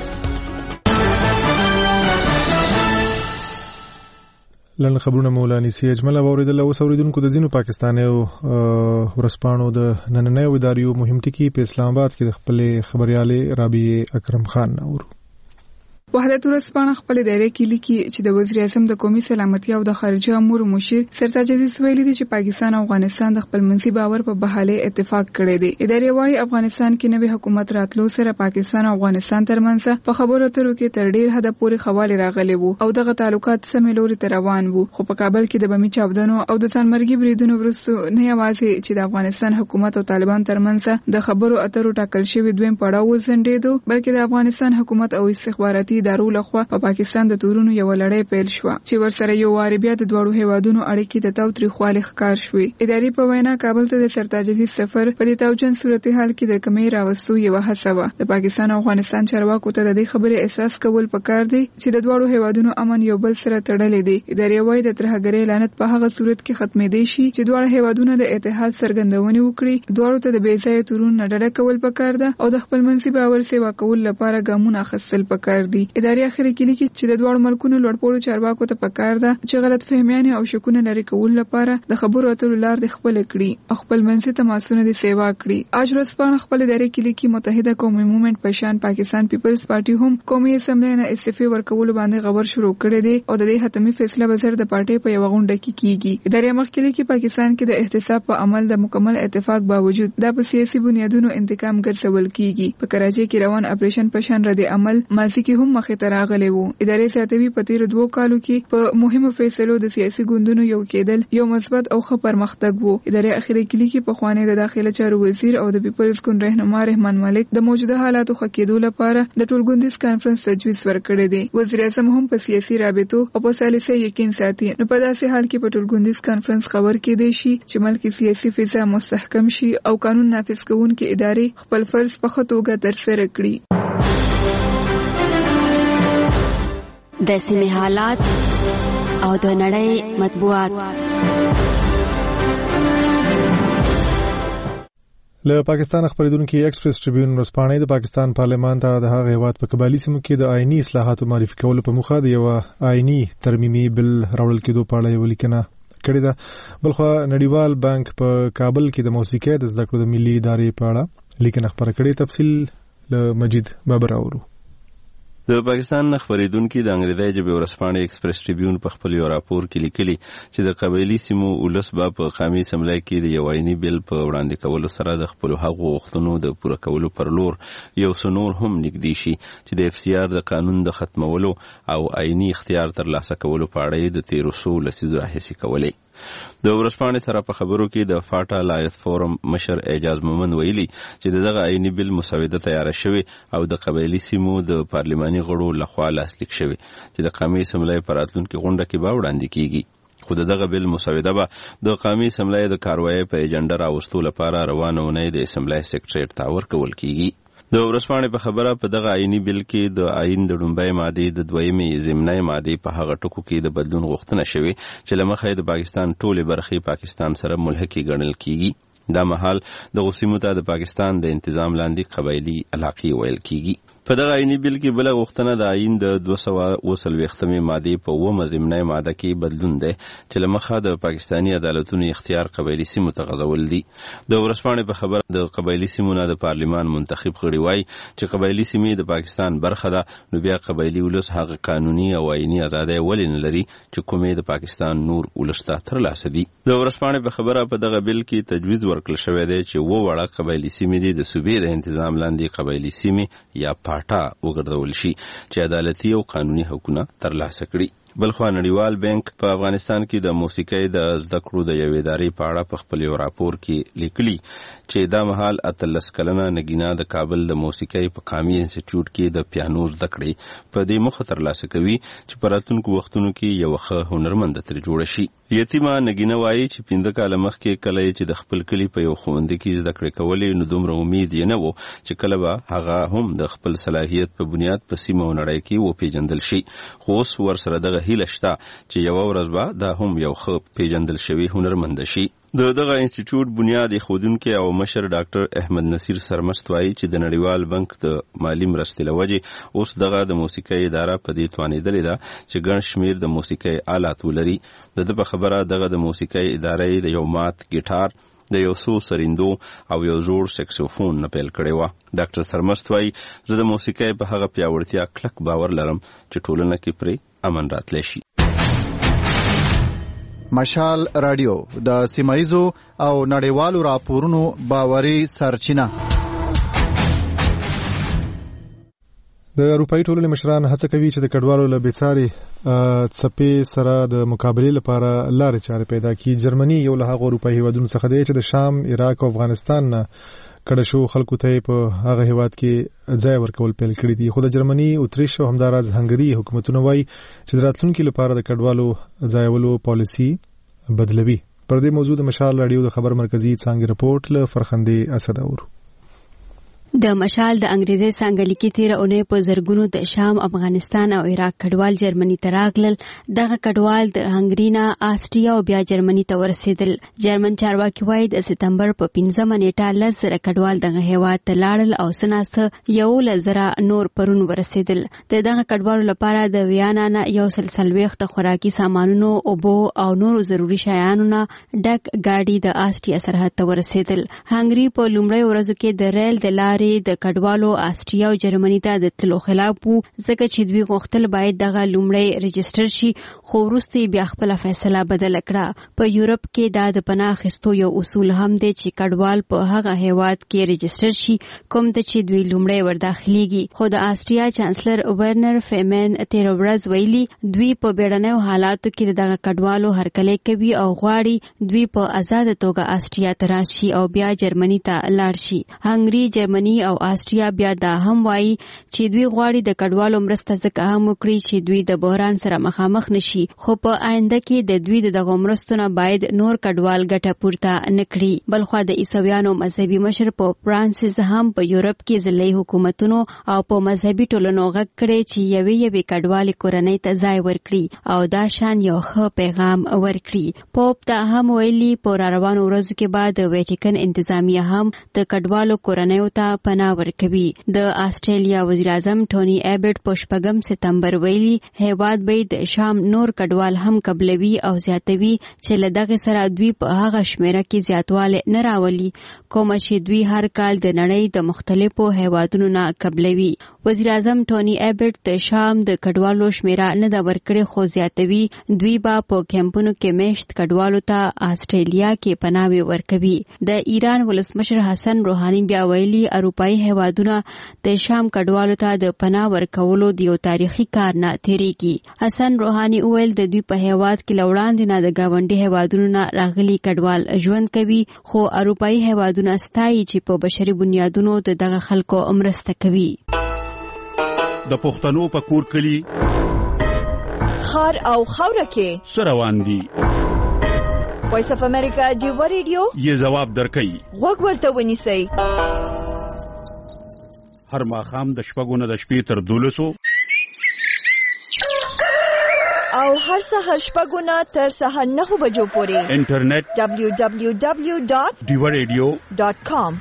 لن خبرونه مولانا سی اجمل اوریدل او اوریدونکو د زینو پاکستاني او ورسپانو د نننۍ ادارو مهم ټکی په اسلام آباد کې د خپل خبريالي رابعه اکرم خان اورو. وحدت ورسپانه خپل دایره کې لیکي چې د وزیر اعظم د قومي سلامتي او د خارجه امور مشیر سرتاج عزیز ویلي دي چې پاکستان او افغانستان د خپل منځي باور په بحاله اتفاق کړی دی. ادارې وايي افغانستان کې نوې حکومت راتلو سره پاکستان او افغانستان ترمنځ په خبرو اترو کې تر ډیر حد پورې خواله راغلي وو او دغه تعلقات سمې لوري ته روان وو. خو په کابل کې د بمی چاودنو او د ځانمرګي بریدونو وروسته نه یوازې چې د افغانستان حکومت او طالبان ترمنځ د خبرو اترو ټاکل شوی دویم پړاو وزندېدو بلکې د افغانستان حکومت او استخباراتي ادارو لخوا په پاکستان د تورونو یو لړۍ پیل شو چې ورسره یو واری بیا د دوړو هیوادونو اړیکې د تاوتریخوالي ښکار شوې. ادارې په وینا کابل ته د سرتاج عزیز سفر په دې توجن صورتحال کې د کمی راوستو یو هڅه و. د پاکستان او افغانستان چارواکو ته د دې خبرې احساس کول پکار دی چې د دوړو هیوادونو امن یو بل سره تړلې دي. ادارې وايي د ترهګرۍ لعنت په هغه صورت کې ختمېدي شي چې دوړو هیوادونو د اتحاد څرګندونه وکړي. دوړو ته د بیځای تورون ډډه کول پکار ده او د خپل منځي باور سیوا کول لپاره ګامونه اخیستل پکار دي. ادارې اخر کې لیکي چې د دوړو ملکونو لوړپوړو چارواکو ته پکار ده چې غلط فهمیان او شکونه لري کول لپاره د خبرو اترو لار د خپل کړي او خپل منځي تماسونه د سیوا کړي. اج ورځپاڼه خپل ادارې کې لیکي متحده قومي موومېنټ په شان پاکستان پیپلز پارټي هم قومي اسمبلی نه استعفا ورکول باندې خبر شروع کړی دی او د دې حتمی فیصله وزیر د پارټي په یو غونډه کې کیږي. ادارې مخکې لیکي پاکستان کې د احتساب په عمل د مکمل اتفاق باوجود د سیاسي بنیادونو انتقام ګرځول کیږي. په کراچۍ کې روان اپریشن په شان رد عمل ماضي کې هم مخې ته راغلی وو. ادارې زیاتوي په تیرو 2 کالو کې په مهمو فیصلو د سیاسي ګوندونو یو کېدل یو مثبت او ښه پرمختګ وو. ادارې اخیری کلی کې په خوانی د داخله چارو وزیر او د پیپلز ګوند رهنما رحمان مالک د موجوده حالاتو ښه کېدو لپاره د ټولګوندیز کانفرنس تجویز ورکړی دی. وزیر اعظم هم په سیاسي رابطو او په سالسه یقین ساتي. نو په داسې حال کې په ټولګوندیز کانفرنس خبر کېدی شي چې ملکی سیاسي فضا مستحکم شي او قانون نافذ کوونکې ادارې خپل فرض په ښه توګه ترسره کړي. د سیمې حالات او د نړۍ مطبوعات. له پاکستان خبرېدونکو ایکسپریس ټریبیون ورځپاڼې د پاکستان پارلمان ته د هغه هیواد په قبایلي سیمو کې د آئینی اصلاحاتو معرفي کولو په موخه د یو آئینی ترمیمي بل راوړل کېدو په اړه یو لیکنه کړې ده. بلخوا نړیوال بانک په کابل کې د موسیقۍ د زده کړو د ملي ادارې په اړه لیکنه خبره کړې. تفصیل له مجید بابر اورو. د پاکستان خبرېدونکو د انګریزي ژبې ورځپاڼې ایکسپریس ټریبیون په خپل یو راپور کې لیکلي چې د قبایلي سیمو ولس په قومي اسمبلی کې د یو آئینی بل په وړاندې کولو سره د خپل حقوقو غوښتنو د پوره کولو پر لور یو څه نور هم نږدې شي چې د اف سی آر د قانون د ختمولو او آئینی اختیار ترلاسه کولو په اړه د 1300 لسیزو راهیسې کولې. د ورځپاڼې سره په خبرو کې د فاټا لایث فورم مشر اعجاز مومند ویلي چې دغه آئینی بل مسوده تیار شوی او د قبایلي سیمو د پارلماني غړو لخوا لاسلیک شوی چې د قومي اسمبلی په راتلونکي غونډه کې به وړاندې کیږي. خو دغه بل مسوده به د قومي اسمبلی د کاروایی په ایجنډا راوستلو لپاره روانه ونې د اسمبلی سیکریټریټ ته ورکول کیږي. د ورځپاڼې په خبره په دغه آئینی بل کې د آئین د ډومبۍ ماده د دویمې ضمنی ماده په هغه ټکو کې د بدلون غوښتنه شوې چې لمخې د پاکستان ټولې برخې پاکستان سره ملحقې ګڼل کیږي. دا مهال د غوسیمو ته د پاکستان د انتظام لاندې قبایلی علاقې ویل کیږي. په دغه آئینی بل کې بل غوښتنه د آئین د 240 ماده په 9 ضمنی ماده کې بدلون دی چې لمخه د پاکستانی عدالتونو اختیار قبایلی سیمو ته غځول دي. د ورځپاڼې په خبره د قبایلی سیمو نه د پارلمان منتخب غړي وایي چې قبایلی سیمې د پاکستان برخه ده، نو بیا قبایلی ولس هغه قانوني او آئینی ازادي ولې نه لري چې کومې د پاکستان نور ولسته ترلاسه دي. د ورځپاڼې په خبره په دغه بل کې تجویز ورکړل شوی دی چې وړه قبایلی سیمې د صوبې د انتظام لاندې قبایلی سیمې یا پاټا وګرځول شي چې عدالتي او قانوني حقوقونه ترلاسه کړي. بلخوا نړیوال بانک په افغانستان کې د موسیقۍ د زده کړو د یو ادارې په اړه په خپل یو راپور کې لیکلي چې دا مهال 13 کلنه نګینا د کابل د موسیقۍ په قومي انسټیټیوټ کې د پیانو زده کړې په دې مخه ترلاسه کوي چې په راتلونکو وختونو کې یو ښه هنرمند تر جوړ شي. یتیمه نګینا وایي چې 15 کاله مخکې کله چې د خپل کلی په یو ښوونځي کې زده کړې کولې نو دومره امید یې نه و چې کله به هغه هم د خپل صلاحیت په بنیاد په سیمه او نړۍ کې وپیژندل شي. خو اوس ورسره دغه هیله شته چې یو ورځ به دا هم یو ښه پیژندل شوی هنرمند شي. دغه انسټیټیوټ بنیاد خودونکو او مشر ډاکټر احمد نصیر سرمست وایي چې د نړیوال بانک د مالی مرستې لوجه اوس دغه د موسیقۍ اداره په دې توانیدلې ده چې ګڼ شمیر د موسیقۍ آلات ولري. د په خبره دغه د موسیقۍ ادارې د یو مات ګیټار، د یو څو سریندو او یو زوړ سکسوفون نه پیل کړی و. ډاکټر سرمست وایي زه د موسیقۍ په هغه پیاوړتیا کلک باور لرم چې ټولنه کې پرې امن راتلی شي. مشال رادیو د سیمایزو او نړیوالو راپورونو باوري سرچینه. د اروپאי ټولنې مشران هڅه کوي چې د کډوالو له بیچاري څپې سره د مقابله لپاره لارې چارې پیدا کړي. جرمني یو له هغو اروپאי هیوادونو څخه دی چې د شام، عراق او افغانستان کډه شو خلکو ته په هغه هیواد کې ځای ورکول پیل کړی دي. خو د جرمني، اتریش او همداراز هنګري حکومتونه وایي چې د راتلونکي لپاره د کډوالو ځایولو پالیسي بدلوي. پر دې موضوع د مشال رادیو د خبر مرکزی څنګه رپورت له فرخندې اسد اورو. د مشال د انګریزي څنګه لیکي تیر اونۍ په زرګونو د شام، افغانستان او عراق کډوال جرمني ته راغلل. دغه کډوال د هنګري نه آسټریا او بیا جرمني ته ورسېدل. جرمن چارواکي وایي د سپتمبر په 15 نیټه 10,000 کډوال دغه هیواد ته لاړل او سناسه 11,000 نور پرون ورسېدل. دغه کډوالو لپاره د ویانا نه 140 د خوراکي سامانونو، اوبو او نورو ضروري شیانو نه ډک ګاډي د آسټریا سرحد ته ورسېدل. هنګري په لومړۍ ورځو کې د ریل د لارې لارې د کډوالو آسټریا او جرمني ته د تلو خلاف وو ځکه چې دوی غوښتل باید دغه لومړی رجسټر شي خو وروسته بیا خپل فیصله بدل کړه. په یورپ کې دا د پناه اخیستو یو اصول هم دی چې کډوال په هغه هیواد کې رجسټر شي کوم ته چې دوی لومړی ورداخليږي. خو د آسټریا چانسلر ورنر فیمن تیر ورځ ویلي دوی په بیړنیو حالاتو کې دغه کډوالو هرکلی کوي او غواړي دوی په آزاد توګه آسټریا ته راشي او بیا جرمني ته لاړ شي. هنګري، جرمني او آسټریا بیا دا هم وایي چې دوی غواړي د کډوالو مرسته ځکه هم وکړي چې دوی د بحران سره مخامخ نشي خو په آینده کې د دوی دغه مرستو نه باید نور کډوال ګټه پورته نکړي. بلخوا د عیسویانو مذهبي مشر په فرانسیس هم په یورپ کې ځلې حکومتونو او په مذهبي ټولنو غږ کړي چې یوې کډوالي کورنۍ ته ځای ورکړي او دا شان یو ښه پیغام ورکړي. پوپ دا هم ویلي په روانو ورځو کې بعد د ویټیکن انتظامیه هم د کډوالو کورنیو ته پناه ورکوي. د آسټرالیا وزیر اعظم ټونی ایبټ په 4 سپتمبر ویلي هیواد به د شام نور کډوال هم قبلوي او زیاتوي چې له دغه سره دوی په هغه شمیره کې زیاتواله نه راولي کوم چې دوی هر کال د نړۍ د مختلفو هیوادونو نه قبلوي. وزیر اعظم ټونی ایبټ د شام د کډوالو شمیره نه د ورکړې خو زیاتوي. دوی به په کیمپونو کې میشت کډوالو ته آسټرالیا کې پناه ورکوي. د ایران ولسمشر حسن روحاني بیا ویلي اروپאי هیوادونه د شام کډوالو ته د پناه ورکولو د یو تاریخي کار نه تیریږي. حسن روحاني ویل د دوی په هیواد کې لوړاندې نه د گاونډي هیوادونو نه راغلي کډوال ژوند کوي خو اروپאי هیوادونه ستایي چې په بشري بنیادونو دغه خلکو مرسته کوي. د پښتنو په کور کلی خار او خوره کې سروان دي. وایس اف امریکا دیو ریډیو یې جواب درکړي وګ ورته ونیسئ. هر ماښام د 4 نه د شپې تر 12 او هر سهار 4 نه تر سهار 9 بجو پورې انټرنیټ www.diwaradio.com.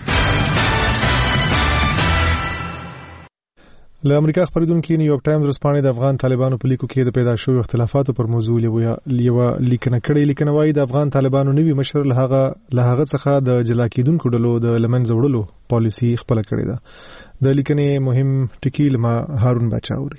له امریکا خبرېدونکو نیویورک ټایمز ورځپاڼې د افغان طالبانو په لیکو کې د پیدا شوو اختلافاتو پر موضوع یو لیکنه کړې. لیکنه وايي د افغان طالبانو نوي مشر له هغه څخه د جلا کېدونکو ډلو د لمنځه وړلو پالیسي خپل کړې ده. د لیکنې مهم ټکی لما هارون باچاوري.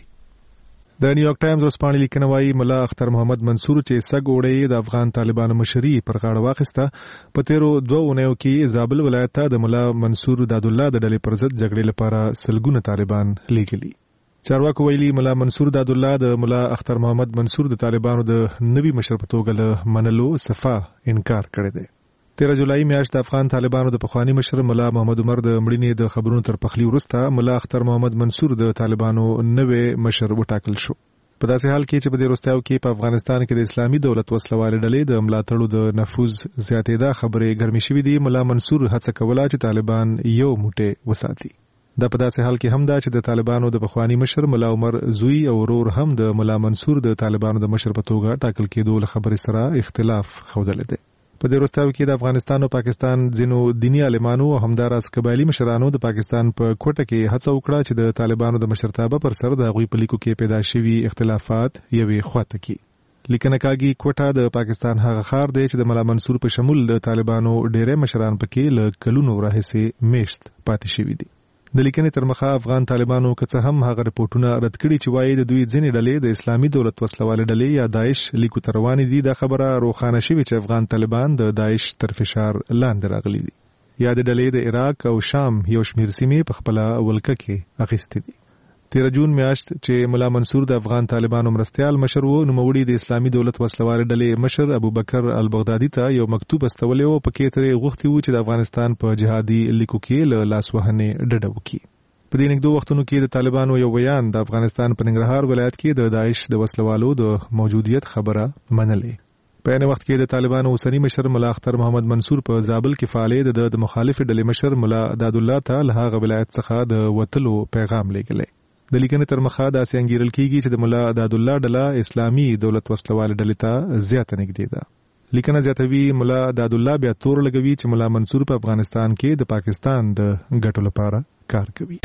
د نیویورک ټایمز ورځپاڼې لیکنه وايي ملا اختر محمد منصور چې سګ وړي د افغان طالبانو مشري پر غاړه واخیسته په تیرو 2 اونیو کې زابل ولایت ته د ملا منصور دادالله د ډلې پر ضد جګړې لپاره سلګونه طالبان لیږلي. چارواکو ویلي ملا منصور دادالله د ملا اختر محمد منصور د طالبانو د نوي مشر په توګه له منلو صفه انکار کړی دی. 13 جولای میاشت د افغان طالبانو د پخوانی مشر ملا محمد عمر د مړینې د خبرونو تر پخلی وروسته ملا اختر محمد منصور د طالبانو نوې مشر وټاکل شو. په داسې حال کې چې په دې وروستیو کې په افغانستان کې د اسلامي دولت وسلوالې ډلې د ملاتړو د نفوذ زیاتېدا خبرې ګرمې شوې دي. ملا منصور هڅه کوله چې طالبان یو موټی وساتي. دا په داسې حال کې هم دا چې د طالبانو د پخوانی مشر ملا عمر زوی او ورور هم د ملا منصور د طالبانو د مشر په توګه ټاکل کېدو له خبرې سره اختلاف ښودلی دی. په دې وروستیو کې د افغانستان او پاکستان ځینو دینی عالمانو او همداراز قبایلی مشرانو د پاکستان په کوټه کې هڅه وکړه چې د طالبانو د مشرتابه پر سر د غوي په لیکو کې پیدا شوي اختلافات یوې خواته کی. لیکنه کاږي کوټه د پاکستان هغه ښار دی چې د ملا منصور په شمول د طالبانو ډېرې مشران پکې له کلونو راهیسې میشت پاتې شوي دي. د لیکنې تر مخه افغان طالبانو که څه هم هغه رپورټونه رد کړي چې وایي د دوی ځینې ډلې د اسلامي دولت وسلوالې ډلې یا داعش لیکو ته روانې دي. دا خبره روښانه شوې چې افغان طالبان د داعش تر فشار لاندې راغلي دي یا د ډلې د عراق او شام یو شمیر سیمې په خپله ولکه کې اخیستې دي. 13 جون میاشت چې ملا منصور د افغان طالبانو مرستیال مشر وو، نوموړي د اسلامي دولت وسلوالې ډلې مشر ابوبکر البغدادي ته یو مکتوب استولی و. پکې ترې غوښتي وو چې د افغانستان په جهادي لیکو کې له لاسوهنې ډډه وکړي. په دې نږدې وختونو کې د طالبانو یو بیان د افغانستان په ننګرهار ولایت کې د داعش د وسلوالو د موجودیت خبره منلې. په یوه وخت کې د طالبانو اوسنی مشر ملا اختر محمد منصور په زابل کې فعالیت د مخالف ډلې مشر ملا دادالله ته له هغه ولایت څخه د وتلو پیغام لیږلی. د لیکنې تر مخه داسې انګیرل کېږي چې د ملا دادالله ډله اسلامي دولت وسلوال ډلې ته زیاته نږدې ده. لیکنه زیاتوي ملا دادالله بیا تور لګوي چې ملا منصور په افغانستان کې د پاکستان د ګټو لپاره کار کوي.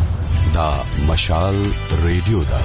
دا مشال ریډیو ده.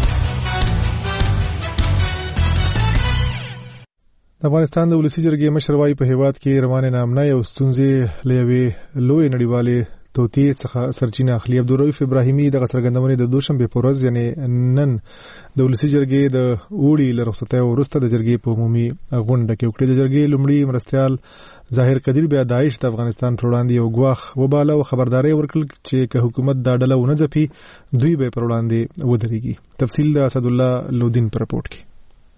د افغانستان د ولسی جرګې مشر وايي په هیواد کې روانه نامنه او ستونزې لوي نړیوالې توطئې څخه سرچینه اخلي. عبدالرؤف ابراهیمي د څرګندونې د دوشنبه په ورځ یعنی نن د ولسی جرګې د اوړي له رخصتۍ وروسته د جرګې په عمومي غونډه کې وکړه. د جرګې لومړي مرستیال ظاهر قدیر بیا داعش د افغانستان پر وړاندې یو ګواښ وباله او خبرداري ورکړل چې که حکومت دا ډله ونه ځپي دوی به پر وړاندې ودرېږي. تفصیل د اسد الله لودین پر رپورټ کې.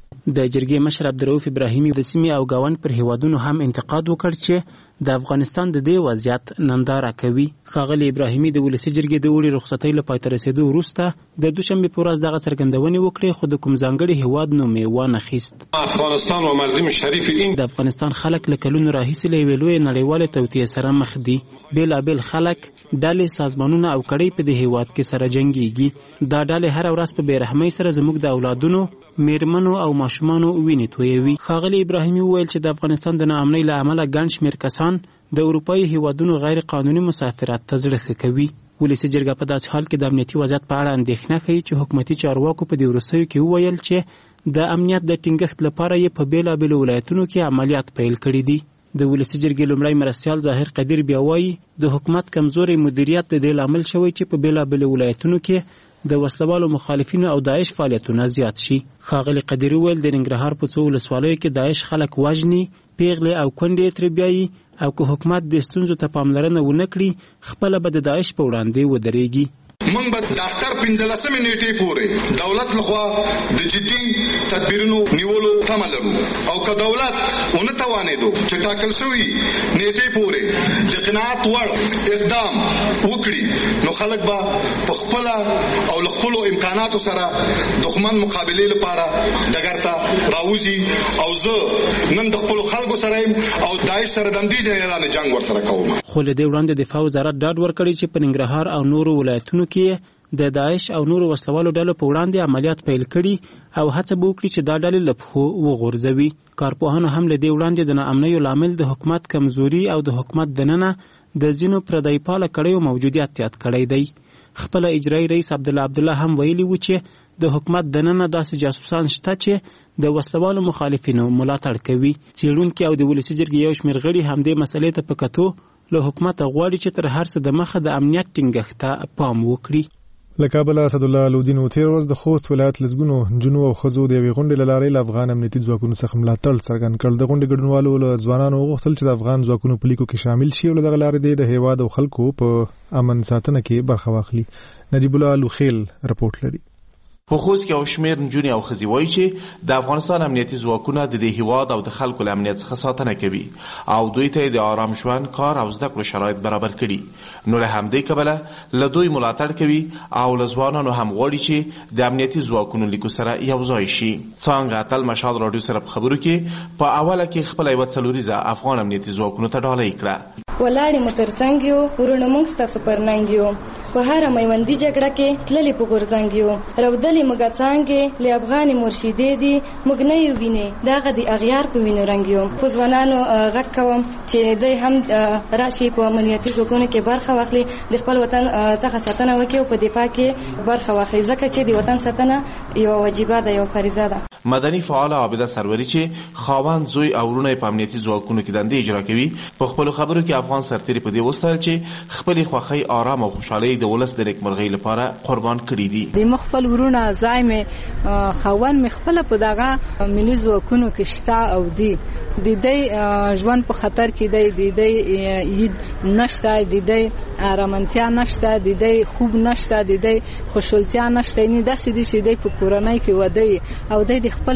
د جرګې مشر عبدالرؤف ابراهیمي د سیمې او گاوند پر هیوادونو هم انتقاد وکړ چې د افغانستان د دې وضعیت ننداره کوي. ښاغلی ابراهیمي د ولسی جرګې د اوړي رخصتۍ له پای ته رسېدو وروسته د دوشنبه په ورځ دغه څرګندونې وکړې، خو د کوم ځانګړي هیواد نوم یې وانخیست. افغانستان او مردم شریف این د افغانستان خلک له کلونو راهیسې له یوې لویې نړیوالې توطئې سره مخ دي. بېلابېل خلک، ډلې، سازمانونه او کړۍ په دې هیواد کې سره جنګېږي. دا ډلې هره ورځ په بېرحمۍ سره زموږ د اولادونو، میرمنو او ماشومانو وینې تویوي. ښاغلی ابراهیمي وویل چې د افغانستان د ناامنۍ له امله ګڼ شمېر کسان د اروپایي هیوادونو غیر قانوني مسافرت ته زړه ښه کوي. ولسي جرګه په داسې حال کې د امنیتي وضعیت په اړه اندېښنه ښیي چې حکومتي چارواکو په دې وروستیو کې وویل چې د امنیت د ټینګښت لپاره یې په بېلابېلو ولایتونو کې عملیات پیل کړي دي. د ولسي جرګې لومړی مرستیال ظاهر قدیر بیا وایي د حکومت کمزوري مدیریت د دې لامل شوی چې په بېلابېلو ولایتونو کې د وسلوالو مخالفینو او داعش فعالیتونه زیات شي. ښاغلی قدیر وویل د ننګرهار په څو ولسوالیو کې داعش خلک وژني، پیغلې او کونډې یې ترې بیایي او که حکومت د ستونزو ته پاملرنه ونه کړي خپله به د داعش په وړاندې ودرېږي. موږ به د اختر 15 نیټې پورې دولت لخوا د جدي تدبیرونو نیولو تمه لرو او که دولت ونه توانېدو چې ټاکل شوي نیټې پورې د قناعت وړ اقدام وکړي نو خلک به په خپله او له خپلو امکاناتو سره دښمن مقابلې لپاره ډګر ته راوځي او زه نن د خپلو خلکو سره یم او داعش سره د همدې اعلان جنګ ورسره کوم. خو له دې وړاندې دفاع وزارت ډاډ ورکړی چې په ننګرهار او نورو ولایتونو کې د داعش او نورو وسلوالو ډلو په وړاندې عملیات پیل کړي او هڅه به وکړي چې دا ډلې له پښو وغورځوي. کارپوهانو هم له دې وړاندې د ناامنیو لامل د حکومت کمزوري او د حکومت دننه د ځینو پردی پاله کړیو موجودیت یاد کړی دی. خپله اجرایي رئیس عبدالله هم ویلي و چې د حکومت دننه داسې جاسوسان شته چې د وسلوالو مخالفینو ملاتړ کوي. څېړونکي او د ولسي جرګې یو شمېر غړي همدې مسئلې ته په کتو له حکومته غواړي چې تر هر څه د مخه د امنیت ټینګښت ته پام وکړي. له کابل اسد الله لودین تیر ورځ د خوست ولایت لزګونو جنو او خزو د یوې غونډې له لارې له افغان امنیتي ځواکونو څخه ملاتړ څرګند کړ. د غونډې ګډونوالو له ځوانانو وغوښتل چې د افغان ځواکونو په لیکو کې شامل شي او له دغه لارې د هیواد او خلکو په امن ساتنه کې برخه واخلي. نجیب الله لوخیل رپورټ لري. په خوست کې او شمیر نجونې او ښځې وایي چې د افغانستان امنیتي ځواکونه د دې هیواد او د خلکو له امنیت څخه ساتنه کوي او دوی ته د آرام ژوند، کار او زده کړو شرایط برابر کړي. نو له همدې کبله له دوی ملاتړ کوي او له ځوانانو هم غواړي چې د امنیتي ځواکونو لیکو سره یو ځای شي. څنګه تل مشال راډیو سره په خبرو کې په اوله کې خپله یوه څلوریزه افغان امنیتي ځواکونو ته ډالۍ کړه. ولاړې مو تر څنګ یو، ورونه موږ ستاسو پر ننګ یو، په هره میوندي جګړه کې تللې په غورځنګ یو، رودلې موږ څانګې له افغانې مرشدې دي موږ نه یو وینې دغه د اغیار په وینو رنګ یو. خو ځوانانو غږ کوم چې دوی هم راشي په امنیتي ځواکونو کې برخه واخلي، د خپل وطن څخه ساتنه وکړي او په دفاع کې برخه واخلي، ځکه چې د وطن ساتنه یو واجبه ده، یو فریضه ده. مدني فعال عابده سروري چې خاوند، زوی او ورونه په امنیتي ځواکونو کې دندې اجرا کوي په خپل خبرو کې افغان سرتیري په دې وستایل چې خپل خوښۍ، آرام او خوشحالي د ولس د نیکمرغۍ لپاره قربان کړي دي. د مخبل ورونه ځای مې خاوند مې خپل په دغه ملي ځواکونو کې شته او دی د دې ژوند په خطر کې دی، د دې عید نشته، د دې آرامتیا نشته، د دې خوب نشته، د دې خوشحالتیا نشته. نه داسې دي چې د په کورنۍ کې وده او د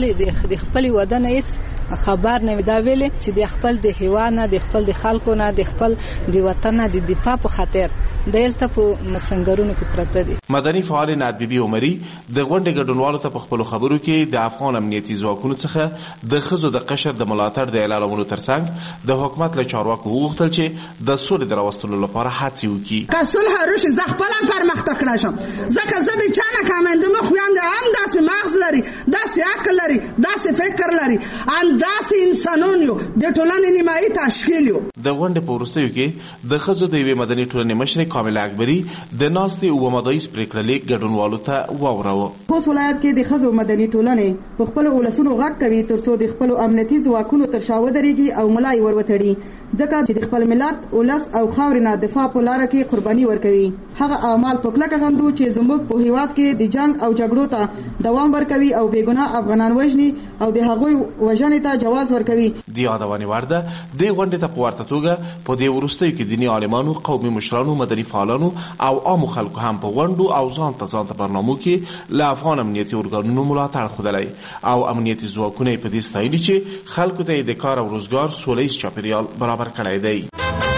خپل وده نه هیڅ خبر نه دا ویلې چې د خپل د هیواد نه، د خپل د خلکو نه، د خپل د وطن نه د دفاع په خاطر دلته په مسنګرونو کې پراته دي. مدني فعال نعت بیبي عمري د غونډې ګډونوالو ته په خپل خبرو کې د افغان امنیتي ځواکونو څخه د ښځو د قشر د ملاتړ د اعلانولو ترڅنګ د حکومت له چارواکو وغوښتل چې د سولې د راوستلو لپاره هڅې وکړي. که صلح وشي زه خپل هم پرمختګ کړی شم، ځکه زه د چا نه کمنده مه خویانده هم داسې مغز لري، داسې عقل لري، داسې فکر لري، همداسې انسانون یو، د ټولنې نیمایي تشکیل یو. د غونډې په وروستیو کې د ښځو د یوې مدني ټولنې مشرې کامله اکبري د ناستې اووه مدایز پرېکړه لیک ګډونوالو ته واوراوه. خوست ولایت کې د ښځو مدني ټولنې په خپل ولسونو غږ کوي ترڅو د خپل امنیتي ځواکونو تر شا ودرېږي او ملای وروتړي ځکه چې د خپل ملت ولس او خاورې نه دفاع په لاره کې قرباني ورکوي. هغه اعمال په کلکه غندو چې زموږ په هیواد کې د جنگ او جګړو ته دوام ورکوي او بېګناه افغانان وژني او د هغوی وژنې ته جواز ورکوي. د یادونې وړ ده دې غونډې ته په ورته توګه په دې وروستیو کې دیني عالمانو، قومي مشرانو، مدني فعالانو او عامو خلکو هم په غونډو او ځان ته برنامو کې له افغان امنیتي ارګانونو ملاتړ ښودلی او امنیتي ځواکونه یې په دې ستایلي چې خلکو ته یې د کار او روزګار سوله ییز چاپېریال برابر کړی دی.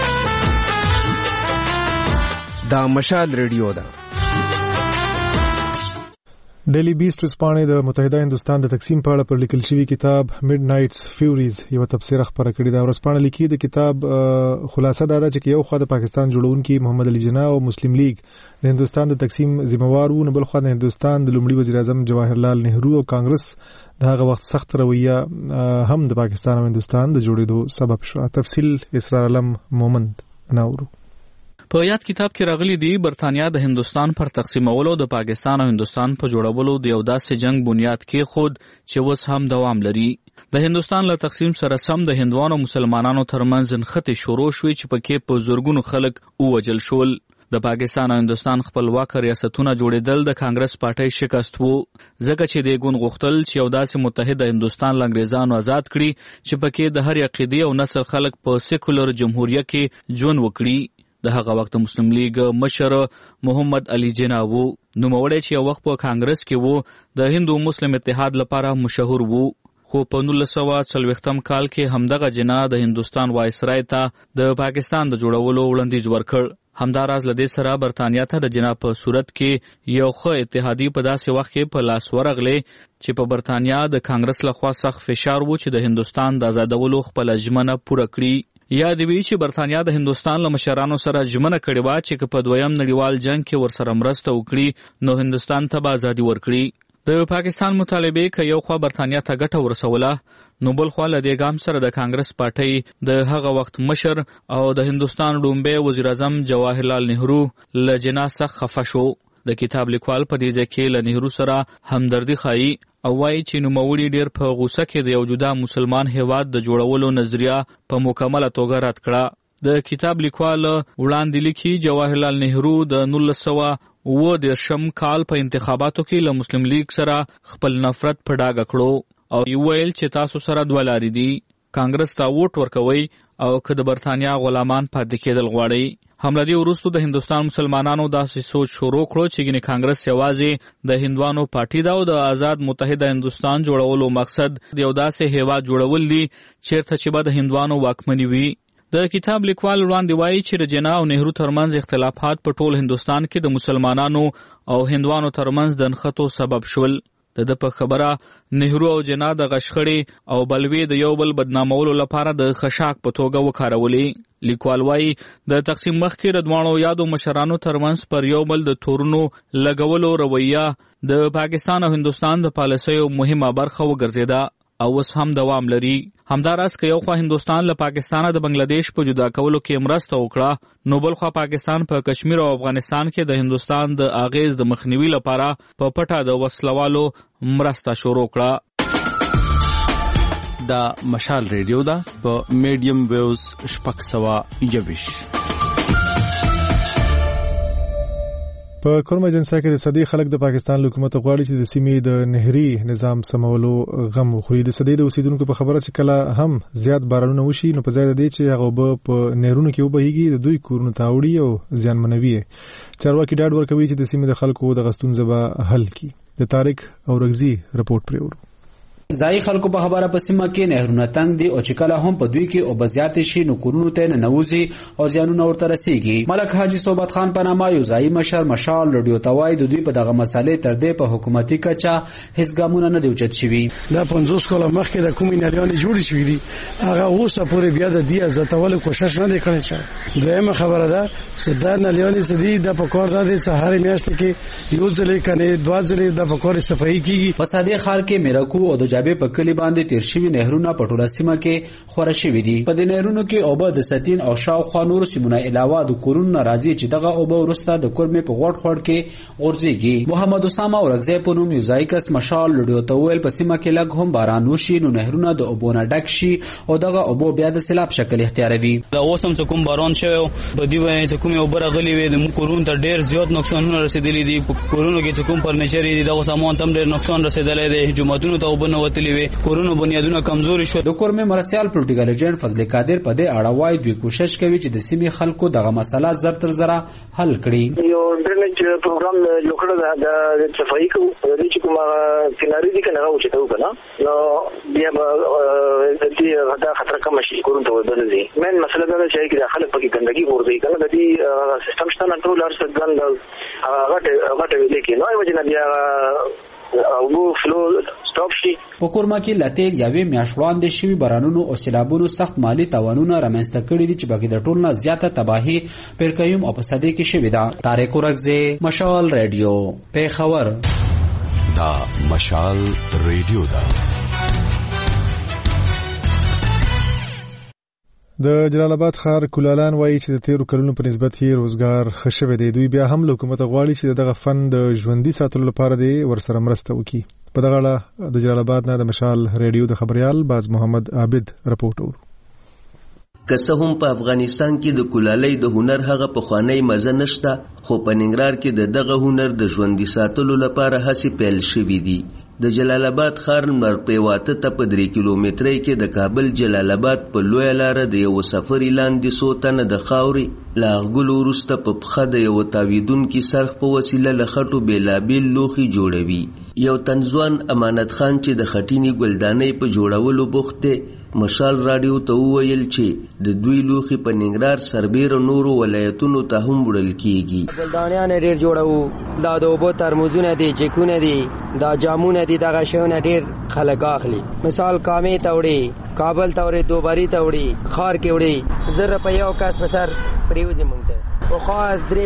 دا مشال ریډیو ده. ډیلی بیسټ ورځپاڼې د متحده هندوستان د تقسیم په اړه پر لیکل شوی کتاب میډ نایټس فیوریز یو تفسیر خبره کړې ده. ورځپاڼه لیکي د کتاب خلاصه دا ده چې یو خوا د پاکستان جوړونکي محمد علي جناح او مسلم لیگ د هندوستان د تقسیم ذمہوار وو، نه بل خوا د هندوستان د لومړي وزیر اعظم جواهرلال نهرو او کانګرس د هغه وخت سخت رویه هم د پاکستان او هندوستان د جوړېدو سبب شو. تفصیل اسرار علم مومند ناورو. په یاد کتاب کې راغلي دي برتانیا د هندوستان پر تقسیمولو د پاکستان او هندوستان په جوړولو د یو داسې جنگ بنیاد کې خود چې اوس هم دوام لري. د هندوستان له تقسیم سره سم د هندوانو مسلمانانو ترمنځ نښتې شروع شوې چې پکې په زورګونو خلک ووجل شول. د پاکستان او هندوستان خپلواک ریاستونه جوړېدل د کانګرس پارټۍ شکست وو، ځکه چې دې ګوند غوښتل چې یو داسې متحده هندوستان له انګریزانو آزاد کړي چې پکې د هر عقیدې او نسل خلک په سیکولر جمهوریت کې ژوند وکړي. د هغه وخت مسلم لیگ مشر محمد علي جناح وو، نوموړی چې یو وخت په کانګرس کې وو د هندو مسلم اتحاد لپاره مشهور وو، خو په 1940 کال کې همدغه جناح د هندوستان وایسرای ته د پاکستان د جوړولو وړاندیز ورکړ. همداراز له دې سره برتانیا ته د جناح په صورت کې یو ښه اتحادی په داسې وخت کې په لاس ورغلی چې په برتانیا د کانګرس لخوا سخت فشار وو چې د هندوستان د آزادولو خپله ژمنه پوره کړي. یا دی وی چې برتانیا د هندوستان له مشرانو سره ژمنه کړې وه چې په دویم نړیوال جنگ کې ورسره مرسته وکړي نو هندوستان ته به ازادي ورکړي. د پاکستان مطالبې که یو خوا برتانیا ته ګټه ورسوله، نو بل خوا له دې ګام سره د کانګرس پارټۍ د هغه وخت مشر او د هندوستان لومړی وزیر اعظم جواهرلال نهرو له جناح څخه خفه شو. د کتاب لیکوال په دې ځای کې له نهرو سره همدردي ښایي او وایي چې نوموړي ډېر په غوسه کې د یو جدا مسلمان هیواد د جوړولو نظریه په مکمله توګه رد کړه. د کتاب لیکوال وړاندې لیکي جواهرلال نهرو د 1930 کال په انتخاباتو کې له مسلم لیگ سره خپل نفرت په ډاګه کړو او ویل چې تاسو سره دوه لارې دي، کانګرس ته ووټ ورکوئ او که د برتانیا غلامان پاتې کېدل غواړئ. هملدې وروستو د هندوستان مسلمانانو داسې سوچ شروع کړو چې ګینې کانګرس یوازې د هندوانو پارټي ده او د آزاد متحده هندوستان جوړولو مقصد د یو داسې هیواد جوړول دي چیرته چې به د هندوانو واکمني وي. د کتاب لیکوال وړاندې وایي چې د جناح او نهرو ترمنځ اختلافات په ټول هندوستان کې د مسلمانانو او هندوانو ترمنځ د نښتو سبب شول. د په خبره نهرو او جناح د غشخړې او بلوي د یو بل بدنامولو لپاره د خشاک په توګه وکارولې. لیکوال وایي د تقسیم مخکې د دواړو یادو مشرانو ترمنځ پر یو بل د تورونو لګولو رویه د پاکستان او هندوستان د پالیسیو مهمه برخه وګرځېده او اوس هم دوام لري. همداراز که یو خوا هندوستان له پاکستانه د بنگلاديش په جدا کولو کې مرسته وکړه، نو بل خوا پاکستان په کشمیر او افغانستان کې د هندوستان د اغیز د مخنیوي لپاره په پټه د وسلوالو مرسته شروع کړه. دا مشال ریډیو ده په میډیم ویوز 621. په کوم اجنسا کې د صدې خلک د پاکستان حکومت غواړي چې د سیمې د نهري نظام سمولو غم وخوري. د صدې د اوسیدونکو په خبره چې کله هم زیات بارانونه وشي نو په ځای د دې چې هغه په نهرونو کې وبهیږي د دوی کورونو ته وړي او زیانمنوي. چارواکي ډاډ ورکوي چې د سیمې د خلکو د غستونځ به حل کړي. د طارق اورغزي رپورټ پرېورو. ځای خلکو په خبره په سیمه کې نهرونه تنگ دي او چې کله هم په دوی کې او بزیات شي نو کورونو ته ننوځي او زیانونه ورته رسیږي. ملک حاجی صوبت خان په نامه یو ځای مشر مشال رادیو توای د دوی په دغه مسالې تر دې په حکومتي کچا هیڅ ګامونه نه دی اوچت شوي. دا 50 کاله مخکې د کومې نالیانې جوړې شوې دي هغه اوس پورې بیا د دې عزتولو کوشش نه دی کړی. دویمه خبره ده چې دا نلیانې سدي د پکور د سهار میاشت کې یو ځلې کنه دوا ځلې د پکور صفائی کیږي. په صادق ښار کې میراکو او د جابې په کلی باندې تیر شوی نهرونه په ټوله سیمه کې خورا شوی دي. په دې نهرونو کې اوبه د ستین او شاوخوا نور سیمونه علاوه د کورونو راځي چې دغه اوبه ورسته د کورمې په غوړ خور کې غورځيږي. محمد اسامه اورغزی په نوم یو ځایکس مشال لډیو ته ویل په سیمه کې لږ هم باران وشي نو نهرونه د اوبونه ډک شي او دغه اوبه بیا د سیلاب شکل اختیاروي. دا اوسم څه کوم باران شوی په دې باندې څه کوم اوبه راغلي وي د کورونو ته ډیر زیات نقصانونه رسیدلي دي. په کورونو کې څه کوم فرنیچر دي دغه سامان تم ډیر نقصان رسیدلی دی. جوماتونو ته اوبه نه وتلي وي. کورونو بنیادونه کمزوري شو. د کورمې مرستیال پروتیګل ایجنټ فضل قادر په دې اړه وایي دوی کوشش کوي چې د سیمې خلکو دغه مسله زر تر زره حل کړي. یو انټرنیټ پروګرام جوړ کړی د صفائی کو د چې کومه کناري دي کنه او چې ته وکنه نو بیا د دې دا خطر کم شي کورونو ته ودرځي. مین مسله دا چې خلک پکې ګندګي ورځي کنه د دې سیستم شته نه ټول هر څه ګند غټه ویلې کې نو وجه نه بیا او فلو سټاپ شي. په کورما کې لته یوې میاشت وړاندې شوي بارانونو او سیلابونو سخت مالی تاوانونه رامنځته کړي دي چې باقي د ټول نه زیاته تباہي پرکيوم او په صدې کې شوې ده. طارق اورغزی مشال رادیو پیښور. دا مشال رادیو دا. د جلال آباد ښار کولالان وایي چې د تیرو کلونو په نسبت یې روزګار ښه شوی دی. دوی بیا هم له حکومت غواړي چې دغه فن د ژوندي ساتلو لپاره دی ورسره مرسته وکړي. په دغه اړه د جلال آباد نه د مشال ریډیو د خبريال باز محمد عابد رپورټ ورو. که څه هم په افغانستان کې د کولالۍ د هنر هغه پخوانی مزه نشته خو په ننګرهار کې د دغه هنر د ژوندي ساتلو لپاره هڅې پیل شوې دي. د جلال آباد ښار مرپیواته ته په 3 کیلومترۍ کې د کابل جلال آباد په لویه لاره د یو سفر لاندې څو تنه د خاورې له اغږلو وروسته په پښه د یو تاویدونکي سرخ په وسیله له خټو بېلابېل لوښي جوړوي. یو تنځوان امانت خان چې د خټینې ګلدانۍ په جوړولو بوخت دی مشال راډیو ته وویل چې د دوی لوښي په ننګرهار سربیره نورو ولایتونو ته هم وړل کیږي. ګلدانیان ډېر جوړوو. دا د اوبو ترموزونه دي جیکونه دي دا جامونه دي دغه شیونه ډېر خلک اخلي. مثال کامې ته وړي کابل ته وړي دوباري ته وړي ښار کې وړي 1000 روپۍ یو کس په سر پریوځي موږ ته پخوا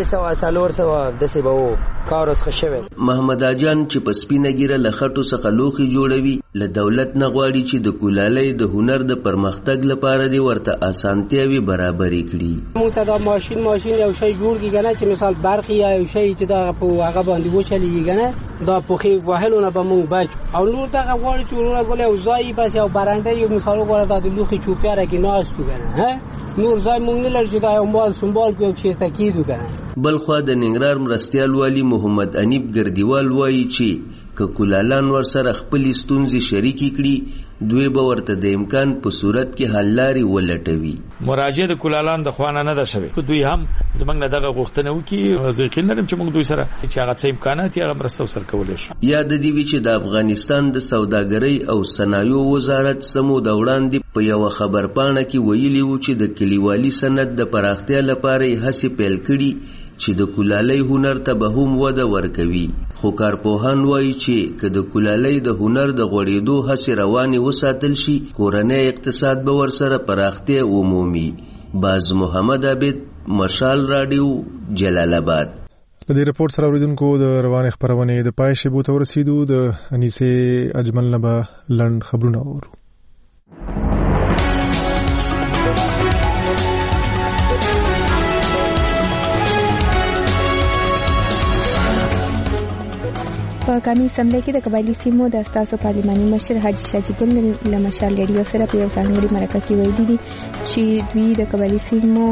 300 داسې به وو کار اوس ښه شوی. محمد اجان چې په سپینه ګیره له خټو څخه لوښي جوړوي له دولت نه غواړي چې د کولالۍ د هنر د پرمختګ لپاره دې ورته اسانتیاوې برابرې کړي. موږ ته دا ماشین یو شی جوړ کړي کنه چې مثال برق یا یو شی چې دا په هغه باندې وچلېږي کنه دا پوخې وهلونه به موږ بچ او نور دغه غواړي چې ورونه ګولې او ځای بس یو برانډه یو مثال وګوره دا د لوښي چوپیاره کې ناستو کنه نور ځای موږ نه لري چې دا یو مال سمبال کو چیرته کیدو کنه. بلخوا د ننګرهار مرستیال والی محمد انیب ګردیوال وایي چې که کولالان ورسره خپلې ستونزې شریکې کړي دوی به ورته د امکان په صورت کې حل لارې ولټوي. مراجعه د کولالان د خوانه نه ده شوې. دوی هم زمونږ نه دغه غوښتنه وکړي زه یقین لرم چې موږ دوی سره چې هغه څه امکانات یې هغه مرسته ورسره کولی شو. یاد دې وي چې د افغانستان د سوداګرۍ او صنایعو وزارت سمو د وړاندې په یوه خبرپاڼه کې ویلي وو چې د کلیوالي صنعت د پراختیا لپاره یې هڅې پیل کړي چې د کولالۍ هنر ته به هم وده ورکوي. خو کارپوهان وایي چې که د کولالۍ د هنر د غوړېدو هڅې روانې وساتل شي کورنی اقتصاد به ورسره پراختیا ومومي. باز محمد عابد مشال راډیو جلال آباد. په دې رپورټ سره اوریدونکو د روانې خبرونې د پای شیبو ته ورسېدو. د انیسې اجمل نه به لنډ خبرونه اورو. په قومي اسمبلی کې د قبایلی سیمو د استازو پارلماني مشر حاجي شاجي ګل له مشال ریډیو سره په یو ځانګړي مرکه کې ویلي دي چې دوی د قبایلی سیمو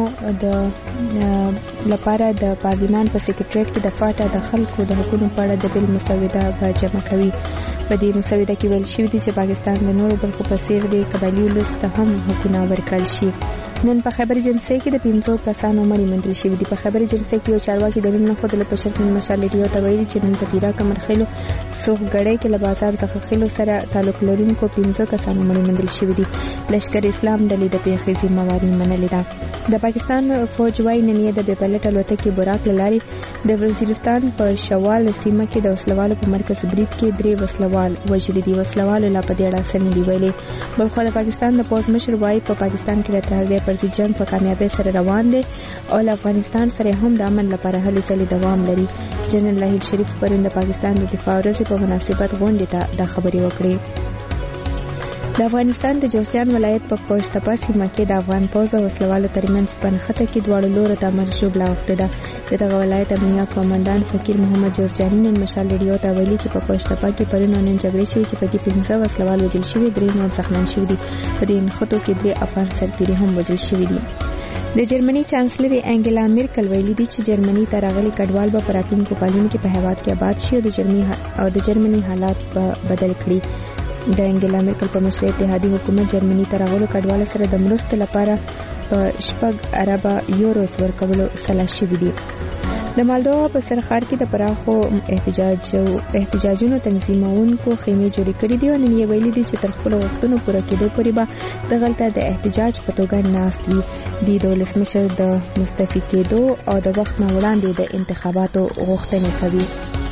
د لپاره د پارلمان په سیکریټریټ کې د فاټا د خلکو د حقوقو په اړه د بل مسوده جمع کوي. په دې مسوده کې ویل شوی دی چې پاکستان د نورو برخو په څیر د قبایلی ولس ته هم حقوق ورکړل شي. نن په خبر ایجنسی کې د 500 کسانو مړي موندل شوي دي. په خبر ایجنسی کې یو چارواکي د نن خو د پښتون مشال ریډیو ته ویلي چې نن په تیرا کمرخیلو څوک غړې کې له بازار څخه خلو سره تعلق لرونکو 500 کسانو مړي موندل شوي دي. لشکر اسلام ډلې د پیښې ذمہواري منلې ده. د پاکستان فوج وايي نن یې د بېپلټ الوتکې براق لاري د وزیرستان په شوال سیمه کې د وسلوالو په مرکز برید کې 3 وسلوال وژلي دي. وسلوالو لا په دې اړه څه نه دی ویلي. بلخو د پاکستان د پوز مشر وايي په پاکستان کې د ترهګرۍ پر ضد جنگ په کامیابی سره روان دی او افغانستان سره هم د امن لپاره هلې ځلې دوام لري. جنرال ناهید شریف پرون د پاکستان د دفاع ورځې په مناسبت غونډې ته دا خبرې وکړې. د افغانستان د جوزجان ولایت په کوشتپا سیمه کې د افغان پوځ او وسلوالو ترمنځ پنخته کې دواړو لورو ته امر ژوبله اوښتې ده. د دغه ولایت امنیه قومندان فقیر محمد جوزجاني نن مشال ریډیو ته ویلي چې په کوشتپا کې پرون او نن جګړې شوې چې پکې 15 وسلوال وژل شوي، 3 نور زخمیان شوي دي. په دې نښتو کې 3 افغان سرتیري هم وژل شوي دي. د جرمني چانسلر انګلا میرکل ویلي دي چې جرمني ته راغلي کډوال به په راتلونکو کلونو کې په هېواد کې آباد شي او د جرمني حالات به بدل کړي. د انګلا میرکل په مشرۍ اتحادي حکومت جرمني ته راغلو کډوالو سره د مرستو لپاره په 6 اربه یوروز ورکولو سلا شوي دي. د مالدووا په سرخار کې د پراخو احتجاجونو تنظیمونکو خیمې جوړې کړې دي او نن یې ویلي دي چې تر خپلو غوښتنو پوره کېدو پورې به دغلته د احتجاج په توګه ناست وي. دوی د ولسمشر د مستعفي کېدو او د وخت نه وړاندې د انتخاباتو غوښتنې کوي.